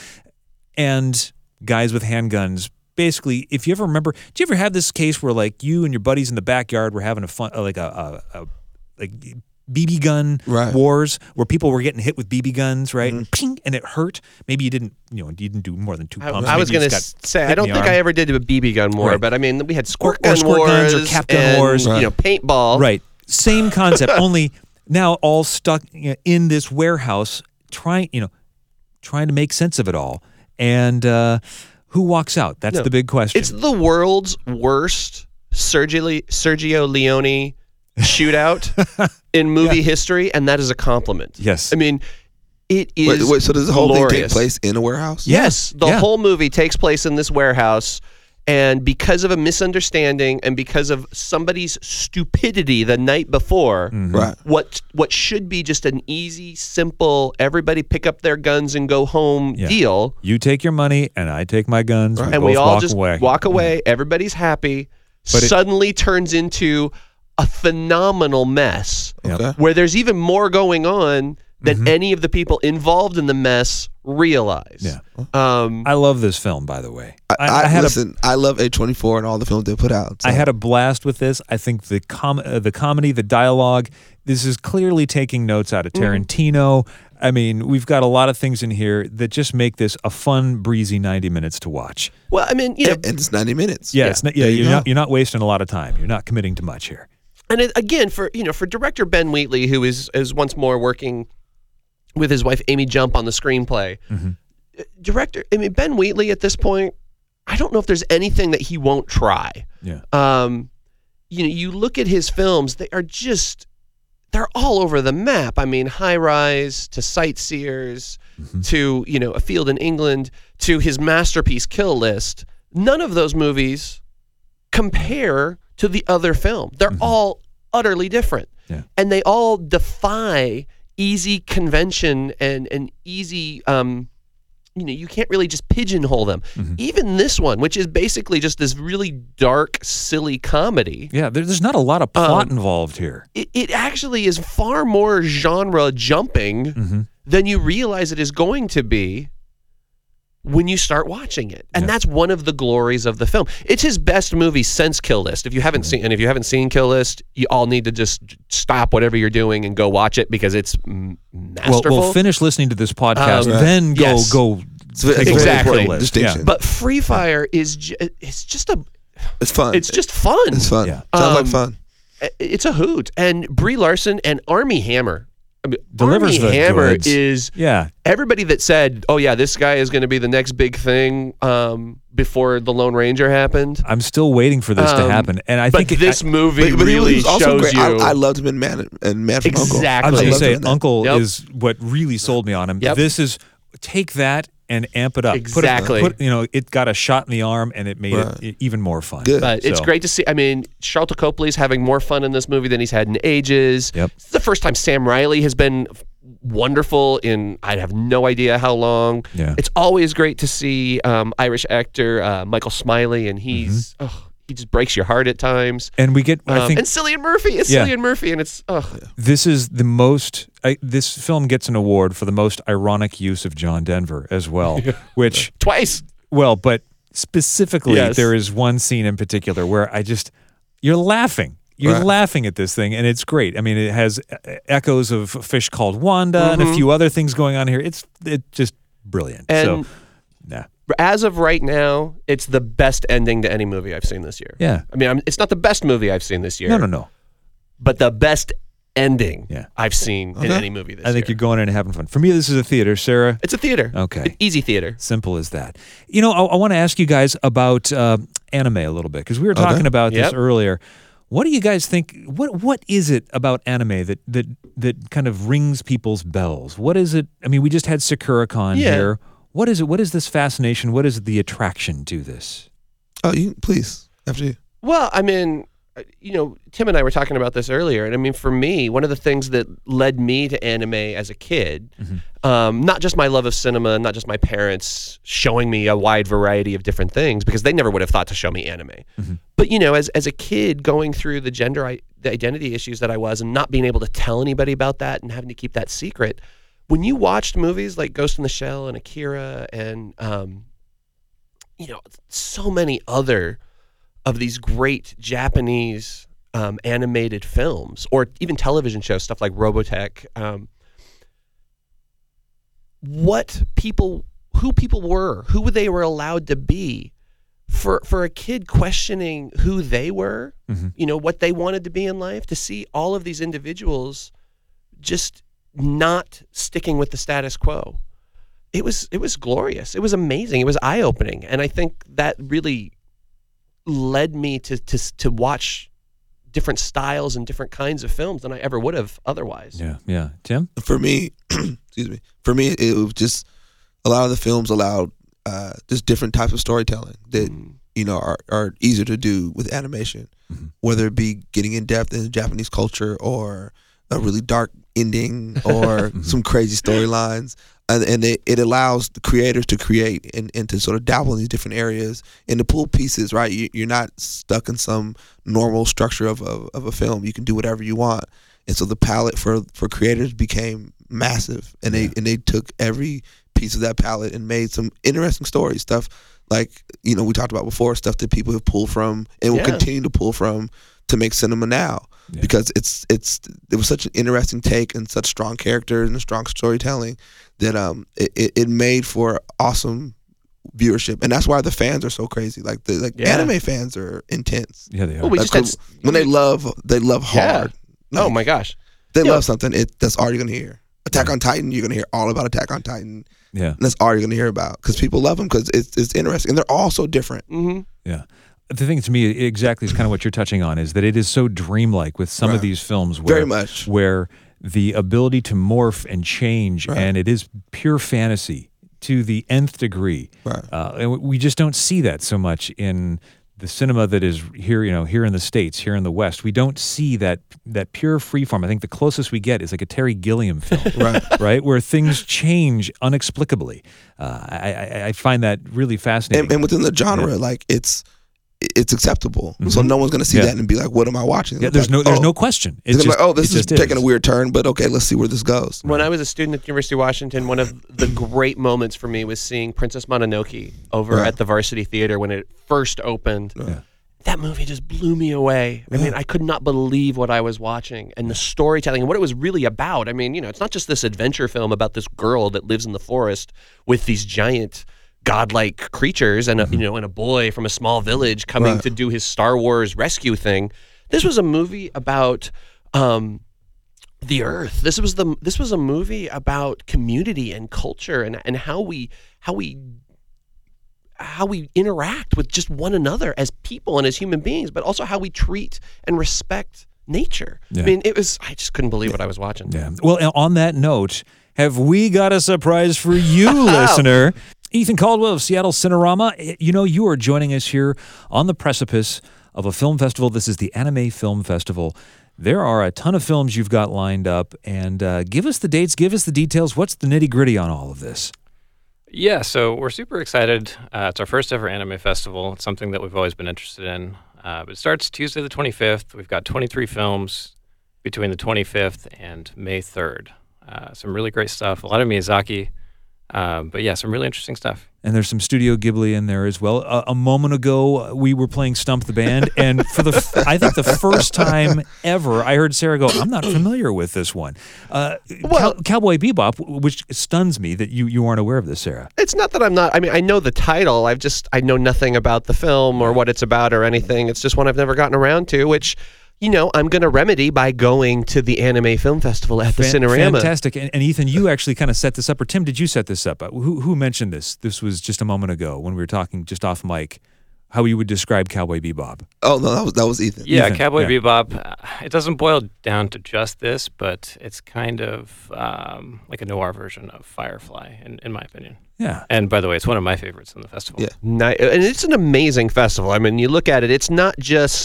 A: and guys with handguns. Basically, if you ever remember, did you ever have this case where like you and your buddies in the backyard were having a fun, like a, a, a like B B gun
B: Right.
A: wars where people were getting hit with B B guns, right?
B: Mm-hmm.
A: And ping, and it hurt. Maybe you didn't, you know, you didn't do more than two
C: I,
A: pumps.
C: I was
A: Maybe you
C: going to
A: just got
C: say,
A: hit
C: I don't
A: in the
C: think
A: arm.
C: I ever did a B B gun war,
A: Right.
C: but I mean, we had squirt
A: Or- or
C: gun
A: squirt
C: wars
A: guns or cap gun
C: and,
A: wars.
C: you know, paintball.
A: Right. Same concept, only now all stuck, you know, in this warehouse, trying, you know, trying to make sense of it all. And uh, who walks out? That's
C: No.
A: the big question.
C: It's the world's worst Sergio, Le- Sergio Leone shootout in movie
A: Yeah.
C: history, and that is a compliment.
A: Yes.
C: I mean, it is
B: Wait, wait, so does the whole thing take
C: glorious.
B: place in a warehouse?
C: Yes, the
A: Yeah.
C: whole movie takes place in this warehouse, and because of a misunderstanding and because of somebody's stupidity the night before,
A: Mm-hmm.
B: Right.
C: what what should be just an easy, simple, everybody pick up their guns and go home
A: Yeah.
C: deal,
A: You take your money and I take my guns.
B: Right.
A: We
C: and
A: both
C: we all
A: walk
C: just
A: away.
C: walk away. Everybody's happy.
A: But it-
C: suddenly turns into a phenomenal mess
A: Yep.
B: Okay.
C: where there's even more going on than
A: Mm-hmm.
C: any of the people involved in the mess realize.
A: Yeah.
C: Um,
A: I love this film, by the way.
B: I, I,
A: had a
B: listen. I love A twenty-four and all the films they put out. so-
A: I had a blast with this. I think the com- uh, the comedy, the dialogue, this is clearly taking notes out of Tarantino. I mean, we've got a lot of things in here that just make this a fun, breezy ninety minutes to watch.
C: well, I mean, you know,
B: and, and it's ninety minutes.
A: Yeah, it's not, yeah,
B: There you
A: you're
B: go.
A: not you're not wasting a lot of time. You're not committing to much here.
C: and it, again, for you know, for director Ben Wheatley, who is is once more working with his wife Amy Jump on the screenplay.
A: Mm-hmm.
C: uh, Director, I mean, Ben Wheatley at this point, I don't know if there's anything that he won't try.
A: Yeah.
C: Um, you know, you look at his films; they are just they're all over the map. I mean, High Rise to Sightseers
A: Mm-hmm.
C: to you know A Field in England to his masterpiece Kill List. None of those movies compare to the other film. They're all utterly different,
A: Mm-hmm. Yeah.
C: and they all defy easy convention and and easy. Um, you know, you can't really just pigeonhole them.
A: Mm-hmm.
C: Even this one, which is basically just this really dark, silly comedy,
A: Yeah, there, there's not a lot of plot
C: Um,
A: involved here.
C: it, it actually is far more genre jumping
A: Mm-hmm.
C: than you realize it is going to be when you start watching it. And
A: Yeah.
C: that's one of the glories of the film. It's his best movie since Kill List. If you haven't seen and if you haven't seen Kill List, you all need to just stop whatever you're doing and go watch it because it's m-
A: Well,
C: masterful.
A: we'll finish listening to this podcast,
C: Um,
A: then go
C: yes.
A: go.
B: It's very-
A: take a
B: it's very
C: Exactly.
A: look at the list.
B: Distinction.
A: Yeah.
C: but Free Fire is ju- it's just a
B: It's fun.
C: it's just fun.
B: It's fun.
A: Yeah.
B: Sounds like
C: Um,
B: fun.
C: It's a hoot. And Brie Larson and Armie Hammer. I mean,
A: Delivers
C: Armie
A: the
C: Hammer
A: goods.
C: is
A: Yeah,
C: everybody that said, "Oh yeah, this guy is going to be the next big thing," um, before the Lone Ranger happened.
A: I'm still waiting for this to
C: Um,
A: happen, and I
C: but
A: think it-
C: this
A: I,
C: movie
B: But, but he
C: really
B: was also
C: shows
B: great.
C: you
B: I, I loved him in Man and Man from Uncle.
C: Exactly.
A: I was
B: I
A: going to
B: loved
A: say
B: him in that.
A: Uncle
C: Yep.
A: is what really sold me on him.
C: Yep.
A: This is take that and amp it up.
C: Exactly.
A: Put it, put, you know, it got a shot in the arm, and it made
B: Right.
A: it even more fun.
B: Good.
C: But it's
A: So,
C: great to see. I mean, Charlton Copley's having more fun in this movie than he's had in ages.
A: Yep.
C: It's the first time Sam Riley has been wonderful in I have no idea how long.
A: Yeah.
C: It's always great to see um, Irish actor uh, Michael Smiley, and he's
A: Mm-hmm.
C: oh, he just breaks your heart at times.
A: And we get. I
C: Um,
A: think
C: and Cillian Murphy is
A: Yeah.
C: Cillian Murphy, and it's oh,
A: this is the most. I, this film gets an award for the most ironic use of John Denver as well, which
C: twice.
A: well, but specifically,
C: Yes.
A: there is one scene in particular where I just you're laughing. You're
B: Right.
A: laughing at this thing, and it's great. I mean, it has uh, echoes of A Fish Called Wanda and a
C: Mhm.
A: few other things going on here. It's it just brilliant.
C: And
A: so, nah.
C: as of right now, it's the best ending to any movie I've seen this year.
A: Yeah.
C: I mean, I'm, it's not the best movie I've seen this year.
A: No, no, no.
C: But the best ending
A: Yeah.
C: I've seen in
B: Okay.
C: any movie this
A: I think
C: year.
A: you're going in and having fun. For me, this is a theater, Sarah.
C: It's a theater.
A: Okay.
C: It's easy theater.
A: Simple as that. You know, I, I want to ask you guys about uh, anime a little bit because we were
B: Okay.
A: talking about this
C: Yep.
A: earlier. What do you guys think? What What is it about anime that that that kind of rings people's bells? What is it? I mean, we just had SakuraCon
C: Yeah.
A: here. What is it? What is this fascination? What is the attraction to this?
B: Oh, you please after you.
C: Well, I mean, you know, Tim and I were talking about this earlier, and I mean, for me, one of the things that led me to anime as a kid, mm-hmm. um, not just my love of cinema, not just my parents showing me a wide variety of different things, because they never would have thought to show me anime. Mm-hmm. But, you know, as as a kid going through the gender I, the identity issues that I was, and not being able to tell anybody about that and having to keep that secret, when you watched movies like Ghost in the Shell and Akira and, um, you know, so many other of these great Japanese um, animated films, or even television shows, stuff like Robotech, um, what people, who people were, who they were allowed to be, for for a kid questioning who they were, mm-hmm. you know, what they wanted to be in life, to see all of these individuals just not sticking with the status quo. It was it was glorious. It was amazing. It was eye-opening, and I think that really led me to, to to watch different styles and different kinds of films than I ever would have otherwise.
A: Yeah, yeah. Tim?
B: For me, excuse me. For me, it was just a lot of the films allowed uh, just different types of storytelling that mm. you know are, are easier to do with animation, mm-hmm. whether it be getting in depth in Japanese culture or a really dark ending or some crazy storylines. And, and it, it allows the creators to create and, and to sort of dabble in these different areas and to pull pieces, right? You, you're not stuck in some normal structure of, of, of a film. You can do whatever you want. And so the palette for, for creators became massive. And they, yeah. and they took every piece of that palette and made some interesting stories, stuff like, you know, we talked about before, stuff that people have pulled from and will
C: Yeah.
B: continue to pull from to make cinema now. Yeah. Because it's it's it was such an interesting take and such strong characters and strong storytelling that um it, it made for awesome viewership, and that's why the fans are so crazy. Like the like
C: Yeah.
B: anime fans are intense.
A: Yeah, they are.
C: Well, we
B: Like,
C: just had,
B: when they love, they love hard.
C: oh
B: Like,
C: my gosh.
B: they
C: Yeah.
B: love something. It that's all you're gonna hear. Attack on Titan, you're gonna hear all about Attack on Titan.
A: Yeah,
B: And that's all you're gonna hear about because people love them because it's it's interesting and they're all so different.
C: Mm-hmm.
A: yeah. The thing to me exactly is kind of what you're touching on is that it is so dreamlike with some
B: Right.
A: of these films where,
B: Very much.
A: where the ability to morph and change,
B: Right.
A: and it is pure fantasy to the nth degree.
B: Right.
A: Uh, and we just don't see that so much in the cinema that is here, you know, here in the States, here in the West. We don't see that that pure freeform. I think the closest we get is like a Terry Gilliam film,
B: Right.
A: right, where things change inexplicably. Uh, I, I, I find that really fascinating.
B: And, and within the genre,
A: Yeah.
B: like it's it's acceptable. So no one's gonna see
A: Yeah.
B: that and be like, "What am I watching?"
A: yeah,
B: It's
A: there's
B: like,
A: no there's
B: oh.
A: no question.
B: It's
A: It's
B: like,
A: just,
B: oh, this
A: it
B: is
A: just
B: taking a weird turn, but okay, let's see where this goes.
C: When I was a student at the University of Washington, one of the great moments for me was seeing Princess Mononoke over
B: Yeah.
C: at the Varsity Theater when it first opened.
A: Yeah.
C: That movie just blew me away. I mean, I could not believe what I was watching and the storytelling and what it was really about. I mean, you know, it's not just this adventure film about this girl that lives in the forest with these giant godlike creatures and a, you know, and a boy from a small village coming
B: Right.
C: to do his Star Wars rescue thing. This was a movie about um, the earth. This was the this was a movie about community and culture and and how we how we how we interact with just one another as people and as human beings, but also how we treat and respect nature.
A: Yeah.
C: I mean, it was I just couldn't believe what I was watching.
A: Yeah. Well, on that note, have we got a surprise for you, listener? Ethan Caldwell of Seattle Cinerama. You know, you are joining us here on the precipice of a film festival. This is the Anime Film Festival. There are a ton of films you've got lined up, and uh, give us the dates, give us the details. What's the nitty-gritty on all of this?
D: Yeah, so we're super excited. Uh, it's our first ever anime festival. It's something that we've always been interested in. Uh, it starts Tuesday the twenty-fifth. We've got twenty-three films between the twenty-fifth and May third. Uh, some really great stuff. A lot of Miyazaki. Um, but yeah, some really interesting stuff.
A: And there's some Studio Ghibli in there as well. Uh, a moment ago, we were playing Stump the Band, and for the f- I think the first time ever, I heard Sarah go, "I'm not familiar with this one." Uh,
C: Well-
A: Cow- Cowboy Bebop, which stuns me that you, you aren't aware of this, Sarah.
C: It's not that I'm not. I mean, I know the title. I've just I know nothing about the film or what it's about or anything. It's just one I've never gotten around to, which, you know, I'm going to remedy by going to the Anime Film Festival at the
A: Fan-
C: Cinerama.
A: Fantastic. And, and Ethan, you actually kind of set this up, or Tim, did you set this up? Uh, Who, who mentioned this? This was just a moment ago when we were talking just off mic, how you would describe Cowboy Bebop.
B: Oh no, that was that was Ethan.
D: Yeah,
A: Ethan,
D: Cowboy
A: yeah.
D: Bebop. Uh, it doesn't boil down to just this, but it's kind of um, like a noir version of Firefly, in, in my opinion.
A: Yeah.
D: And by the way, it's one of my favorites in the festival.
B: Yeah.
C: Ni- and it's an amazing festival. I mean, you look at it, it's not just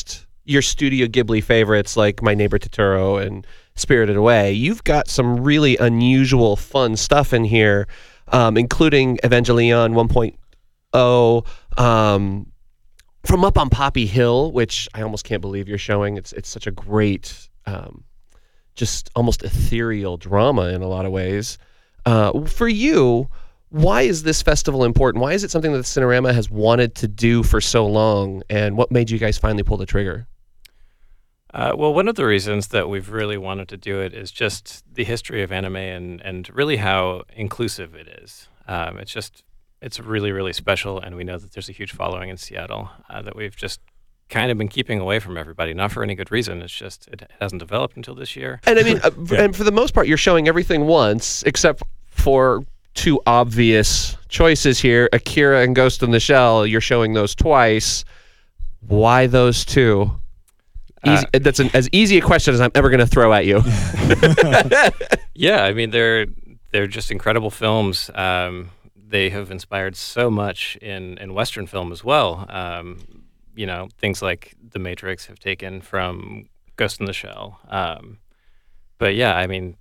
C: your Studio Ghibli favorites like My Neighbor Totoro and Spirited Away, you've got some really unusual, fun stuff in here, um, including Evangelion one point oh, um, From Up on Poppy Hill, which I almost can't believe you're showing. It's it's such a great, um, just almost ethereal drama in a lot of ways. Uh, for you, why is this festival important? Why is it something that Cinerama has wanted to do for so long? And what made you guys finally pull the trigger?
D: Uh, well, one of the reasons that we've really wanted to do it is just the history of anime and, and really how inclusive it is. Um, it's just, it's really, really special, and we know that there's a huge following in Seattle uh, that we've just kind of been keeping away from everybody, not for any good reason. It's just, it hasn't developed until this year.
C: And I mean, uh, yeah. and for the most part, you're showing everything once, except for two obvious choices here, Akira and Ghost in the Shell. You're showing those twice. Why those two? Easy, uh, that's an, as easy a question as I'm ever going to throw at you.
D: Yeah, I mean, they're they're just incredible films. Um, they have inspired so much in, in Western film as well. Um, you know, things like The Matrix have taken from Ghost in the Shell. Um, but yeah, I mean,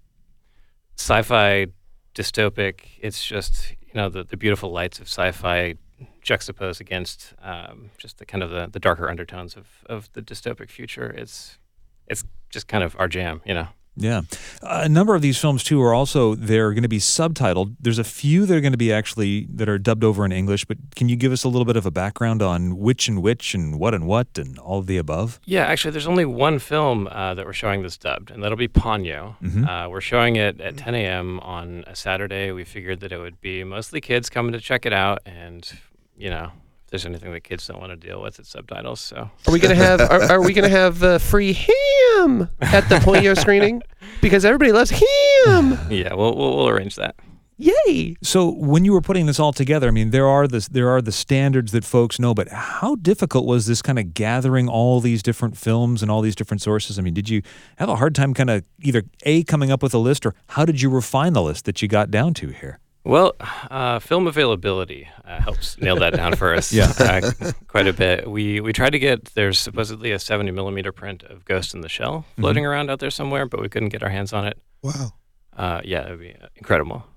D: sci-fi, dystopic, it's just, you know, the, the beautiful lights of sci-fi juxtaposed against um, just the kind of the, the darker undertones of, of the dystopic future. It's it's just kind of our jam, you know.
A: Yeah. A number of these films, too, are also, they're going to be subtitled. There's a few that are going to be actually, that are dubbed over in English, but can you give us a little bit of a background on which and which and what and what and all of the above?
D: Yeah, actually, there's only one film uh, that we're showing this dubbed, and that'll be Ponyo.
A: Mm-hmm.
D: Uh, we're showing it at ten a.m. on a Saturday. We figured that it would be mostly kids coming to check it out, and, you know, if there's anything that kids don't want to deal with, it's subtitles. So,
C: are we gonna have are, are we gonna have uh, free ham at the Ponyo screening? Because everybody loves ham.
D: Yeah, we'll, we'll we'll arrange that.
C: Yay!
A: So when you were putting this all together, I mean, there are the there are the standards that folks know, but how difficult was this kind of gathering all these different films and all these different sources? I mean, did you have a hard time kind of either A, coming up with a list, or how did you refine the list that you got down to here?
D: Well, uh, film availability uh, helps nail that down for us.
A: Yeah.
D: uh, quite a bit. We we tried to get, there's supposedly a seventy millimeter print of Ghost in the Shell floating mm-hmm. around out there somewhere, but we couldn't get our hands on it.
B: Wow.
D: Uh, yeah, it would be incredible.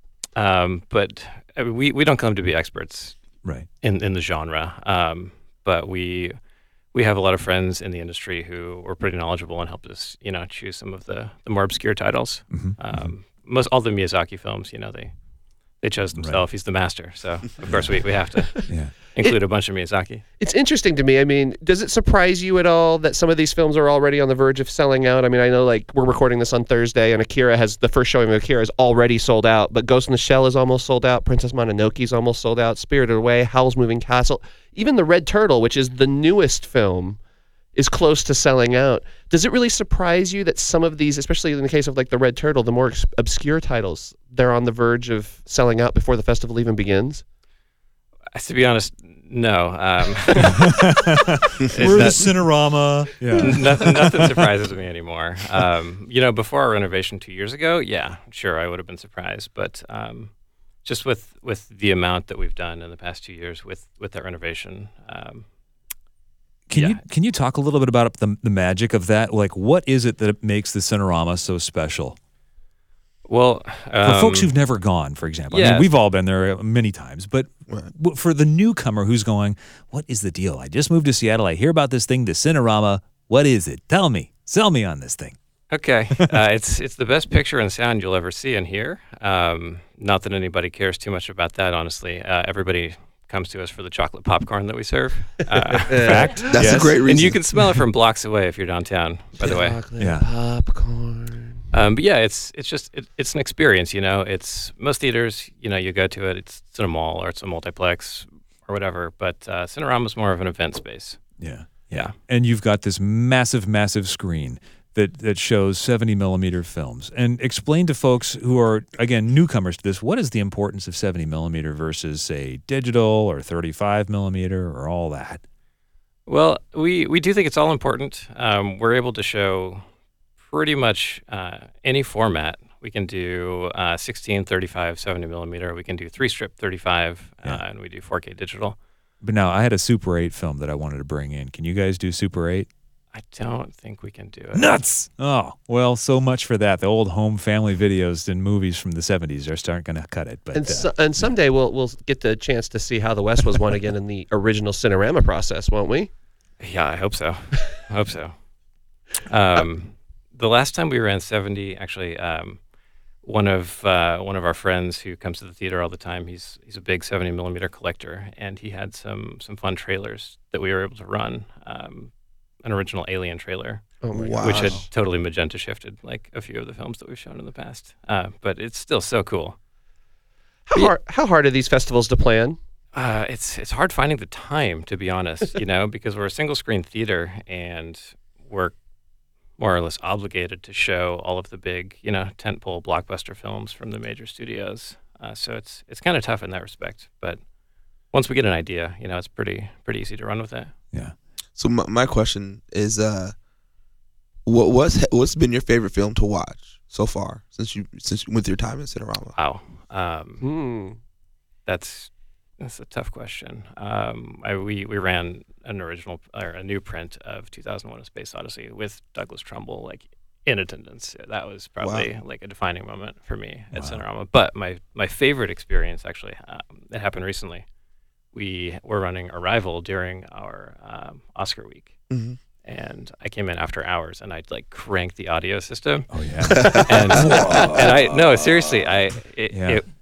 D: Um, but I mean, we, we don't claim to be experts
A: right.
D: in, in the genre, um, but we we have a lot of friends in the industry who were pretty knowledgeable and helped us, you know, choose some of the, the more obscure titles.
A: Mm-hmm.
D: Um, most all the Miyazaki films, you know, they They chose themselves. Right. He's the master. So, of course, we, we have to yeah. include
C: it,
D: a bunch of Miyazaki.
C: It's interesting to me. I mean, does it surprise you at all that some of these films are already on the verge of selling out? I mean, I know, like, we're recording this on Thursday, and Akira has, the first showing of Akira is already sold out, but Ghost in the Shell is almost sold out, Princess Mononoke is almost sold out, Spirited Away, Howl's Moving Castle, even The Red Turtle, which is the newest film, is close to selling out. Does it really surprise you that some of these, especially in the case of like The Red Turtle, the more ex- obscure titles, they're on the verge of selling out before the festival even begins?
D: To be honest, no. Um,
A: We're the Cinerama. Yeah.
D: Nothing, nothing surprises me anymore. Um, you know, before our renovation two years ago, yeah, sure, I would have been surprised. But um, just with, with the amount that we've done in the past two years with, with that renovation, um,
A: Can
D: yeah.
A: you can you talk a little bit about the the magic of that? Like, what is it that makes the Cinerama so special?
D: Well, um,
A: for folks who've never gone, for example, I
D: yeah.
A: mean, we've all been there many times, but right. for the newcomer who's going, what is the deal? I just moved to Seattle. I hear about this thing, the Cinerama. What is it? Tell me. Sell me on this thing.
D: Okay, uh, it's it's the best picture and sound you'll ever see and hear. Um, not that anybody cares too much about that, honestly. Uh, everybody comes to us for the chocolate popcorn that we serve. Uh,
A: fact,
B: that's
A: yes.
B: a great reason.
D: And you can smell it from blocks away if you're downtown, by the way.
C: Chocolate
A: yeah.
C: popcorn.
D: Um, but yeah, it's it's just it, it's an experience, you know. It's most theaters, you know, you go to it, it's, it's in a mall or it's a multiplex or whatever. But uh, Cinerama is more of an event space.
A: Yeah,
D: yeah,
A: yeah. And you've got this massive, massive screen that that shows seventy millimeter films. And explain to folks who are, again, newcomers to this, what is the importance of seventy millimeter versus, say, digital or thirty-five millimeter or all that?
D: Well, we, we do think it's all important. Um, we're able to show pretty much uh, any format. We can do uh, sixteen, thirty-five, seventy millimeter. We can do three-strip thirty-five, yeah. uh, and we do four K digital.
A: But now, I had a Super eight film that I wanted to bring in. Can you guys do Super eight?
D: I don't think we can do it.
A: Nuts! Oh, well, so much for that. The old home family videos and movies from the seventies are starting going to cut it. But
C: And,
A: uh,
C: so, and someday we'll we'll get the chance to see how the West was won again in the original Cinerama process, won't we?
D: Yeah, I hope so. I hope so. Um, the last time we ran seventy, actually, um, one of uh, one of our friends who comes to the theater all the time, he's he's a big seventy millimeter collector, and he had some some fun trailers that we were able to run. Um, an original Alien trailer,
C: Oh my
B: Wow.
D: which had totally magenta shifted like a few of the films that we've shown in the past. Uh, but it's still so cool.
C: How hard, how hard are these festivals to plan?
D: Uh, it's it's hard finding the time, to be honest, you know, because we're a single screen theater and we're more or less obligated to show all of the big, you know, tentpole blockbuster films from the major studios. Uh, so it's it's kind of tough in that respect. But once we get an idea, you know, it's pretty pretty easy to run with it.
A: yeah.
B: So my, my question is, uh, what what's what's been your favorite film to watch so far since you since with your time in Cinerama?
D: Wow, um,
C: Hmm.
D: that's that's a tough question. Um, I, we we ran an original or a new print of two thousand one: A Space Odyssey with Douglas Trumbull like in attendance. That was probably
B: Wow.
D: like a defining moment for me at
A: Wow.
D: Cinerama. But my my favorite experience actually um, it happened recently. We were running Arrival during our um, Oscar week,
B: Mm-hmm.
D: and I came in after hours and I'd like crank the audio system.
A: Oh, yeah.
D: and, and I no seriously I it,
A: Yeah.
D: it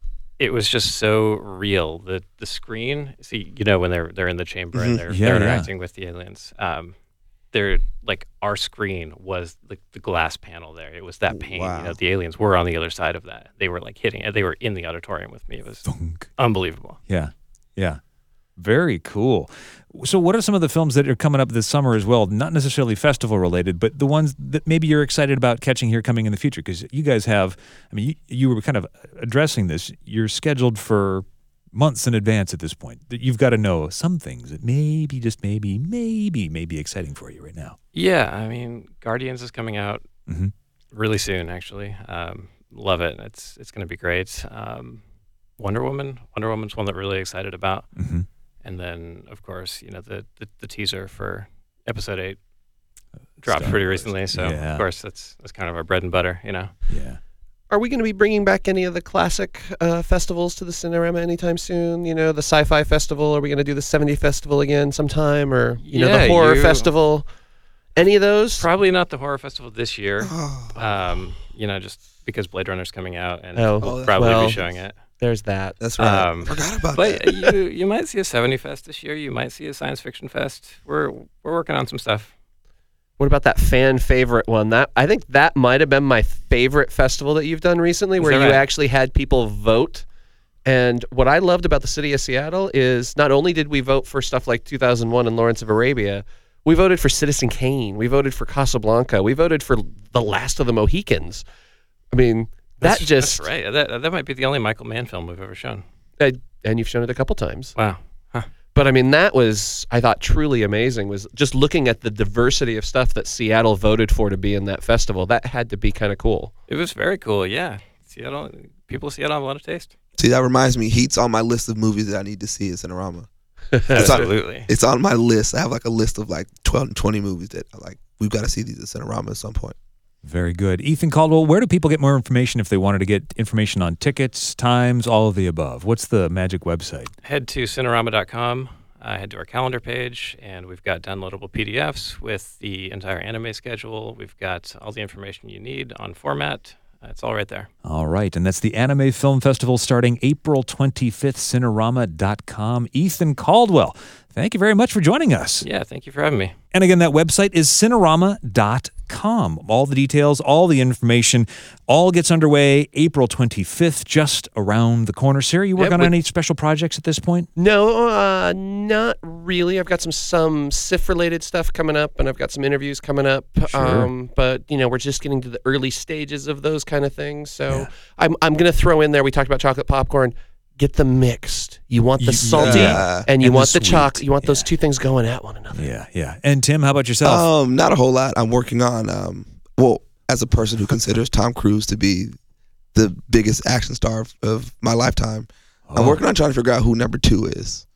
D: it was just so real. The the screen, see, you know, when they're they're in the chamber
B: Mhm.
D: and they're,
A: Yeah,
D: they're
A: yeah.
D: interacting with the aliens. Um, they're like our screen was like the glass panel there. It was that pane.
B: Wow.
D: You know, the aliens were on the other side of that. They were like hitting it. They were in the auditorium with me. It was
A: Thunk.
D: unbelievable.
A: Yeah. Yeah. Very cool. So what are some of the films that are coming up this summer as well? Not necessarily festival related, but the ones that maybe you're excited about catching here coming in the future? Because you guys have, I mean, you, you were kind of addressing this. You're scheduled for months in advance at this point. That you've got to know some things that maybe, just maybe, maybe, may be exciting for you right now.
D: Yeah, I mean, Guardians is coming out
A: Mm-hmm.
D: really soon. Actually, um, love it. It's it's going to be great. Um, Wonder Woman. Wonder Woman's one that we're really excited about.
A: Mm-hmm.
D: And then, of course, you know, the, the, the teaser for episode eight dropped
A: Star
D: pretty
A: Wars.
D: recently. So,
A: Yeah.
D: of course, that's that's kind of our bread and butter, you know.
A: Yeah.
C: Are we going to be bringing back any of the classic uh, festivals to the Cinerama anytime soon? You know, the Sci-Fi Festival. Are we going to do the seventy Festival again sometime, or you know,
D: Yeah,
C: the Horror
D: you-
C: Festival? Any of those?
D: Probably not the horror festival this year,
B: Oh,
D: um, you know, just because Blade Runner's coming out and
C: Oh,
B: Oh,
D: we'll
B: that's
D: probably
C: well.
D: be showing it.
C: There's that.
B: that's right.
D: Um,
B: Forgot about
D: But
B: that.
D: you you might see a seventy Fest this year. You might see a Science Fiction Fest. We're we're working on some stuff.
C: What about that fan favorite one? That I think that might have been my favorite festival that you've done recently,
D: Is
C: where
D: that
C: you
D: right?
C: actually had people vote. And what I loved about the city of Seattle is not only did we vote for stuff like two thousand one and Lawrence of Arabia, we voted for Citizen Kane, we voted for Casablanca, we voted for The Last of the Mohicans. I mean, that
D: That's,
C: just
D: that's right. That that might be the only Michael Mann film we've ever shown.
C: uh, and you've shown it a couple times.
D: Wow.
C: But I mean, that was, I thought, truly amazing, was just looking at the diversity of stuff that Seattle voted for to be in that festival. That had to be kind of cool.
D: It was very cool. Yeah, Seattle. People of Seattle have a lot of taste.
B: See, that reminds me. Heat's on my list of movies that I need to see in Cinerama. It's on,
D: Absolutely.
B: it's on my list. I have like a list of like twelve and twenty movies that I like. We've got to see these at Cinerama at some point.
A: Very good. Ethan Caldwell, where do people get more information if they wanted to get information on tickets, times, all of the above? What's the magic website?
D: Head to cinerama dot com. Uh, head to our calendar page, and we've got downloadable P D Fs with the entire anime schedule. We've got all the information you need on format. Uh, it's all right there.
A: All right, and that's the Anime Film Festival starting April twenty-fifth, cinerama dot com. Ethan Caldwell, thank you very much for joining us.
D: Yeah, thank you for having me.
A: And again, that website is cinerama dot com. All the details, all the information, all gets underway April twenty-fifth, just around the corner. Sarah, you working
C: Yeah,
A: on
C: we-
A: any special projects at this point?
C: No, uh, not really. I've got some some S I F-related stuff coming up, and I've got some interviews coming up.
A: Sure.
C: Um, but, you know, we're just getting to the early stages of those kind of things. So
A: Yeah.
C: I'm, I'm going to throw in there, we talked about chocolate popcorn. Get them mixed. You want the
A: Y-
C: salty,
B: yeah.
C: and you
A: And the
C: want the,
A: sweet.
C: chocolate. You want those
A: Yeah.
C: two things going at one another.
A: Yeah, yeah. And Tim, how about yourself?
B: Um, not a whole lot. I'm working on. Um, well, as a person who considers Tom Cruise to be the biggest action star of, of my lifetime, I'm
A: Oh.
B: working on trying to figure out who number two is.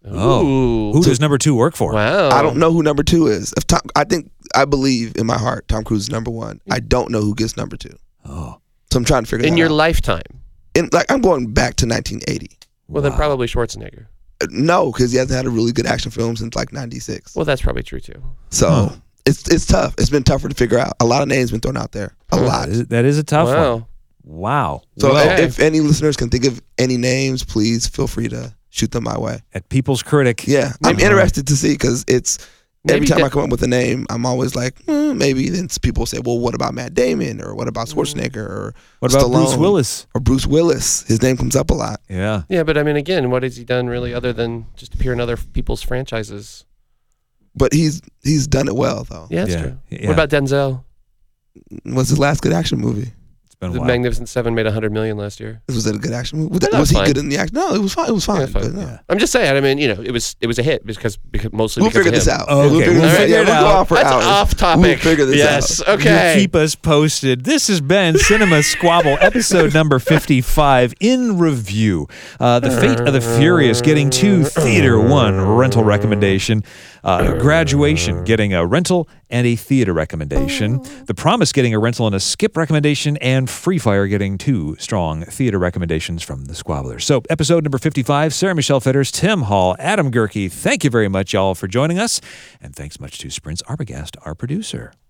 A: Oh.
C: Ooh.
A: Who does number two work for?
C: Wow.
B: I don't know who number two is. If Tom, I think I believe in my heart Tom Cruise is number one. I don't know who gets number two.
A: Oh.
B: So I'm trying to figure
C: In
B: that
C: your
B: out.
C: lifetime.
B: In, like I'm going back to nineteen eighty.
C: Well,
A: Wow.
C: then probably Schwarzenegger.
B: Uh, No, because he hasn't had a really good action film since like ninety-six.
C: Well, that's probably true too.
B: So
A: Huh.
B: it's it's tough. It's been tougher to figure out. A lot of names been thrown out there. A lot.
A: That is, that is a tough
C: Wow.
A: one. Wow.
B: So
A: Well,
C: Okay.
B: if any listeners can think of any names, please feel free to shoot them my way.
A: at People's Critic.
B: Yeah, I'm
A: Maybe-
B: interested to see because it's every
C: Maybe
B: time
C: that-
B: I come up with a name, I'm always like, hmm, maybe. Then people say, well, what about Matt Damon or what about Schwarzenegger or
A: What about Bruce
B: Stallone?
A: Willis?
B: or Bruce Willis? His name comes up a lot.
A: Yeah.
C: Yeah, but I mean, again, what has he done really other than just appear in other people's franchises?
B: But he's he's done it well though.
C: Yeah, that's
A: Yeah.
C: true.
A: Yeah.
C: What about Denzel?
B: What's his last good action movie?
A: It's been a
C: The
A: while.
C: Magnificent Seven made a hundred million last year.
B: Was it a good action movie? Was,
C: No,
B: that-
C: that
B: was
C: was
B: he
C: fine.
B: good in the action? No, it was fine. It was fine.
C: Yeah, it's fine.
B: but no.
A: Yeah.
C: I'm just saying. I mean, you know, it was it was a hit because because mostly
B: We'll
C: because
B: figure
C: of
B: this
C: him.
B: out.
A: Okay,
B: we'll figure
A: we'll
B: this out.
A: figure
B: Yeah,
A: it
B: we'll go
A: out.
B: on for
C: That's
B: hours.
C: off topic.
B: We'll figure this
C: yes.
B: out.
C: Okay.
A: You keep us posted. This has been Cinema Squabble, episode number fifty-five in review. Uh, the Fate of the Furious getting two theater, one rental recommendation. Uh, Graduation getting a rental and a theater recommendation. The Promise getting a rental and a skip recommendation. And Free Fire getting two strong theater recommendations from the Squabblers. So episode number fifty-five, Sarah Michelle Fitters, Tim Hall, Adam Gerke. Thank you very much, y'all, for joining us. And thanks much to Sprints Arbogast, our producer.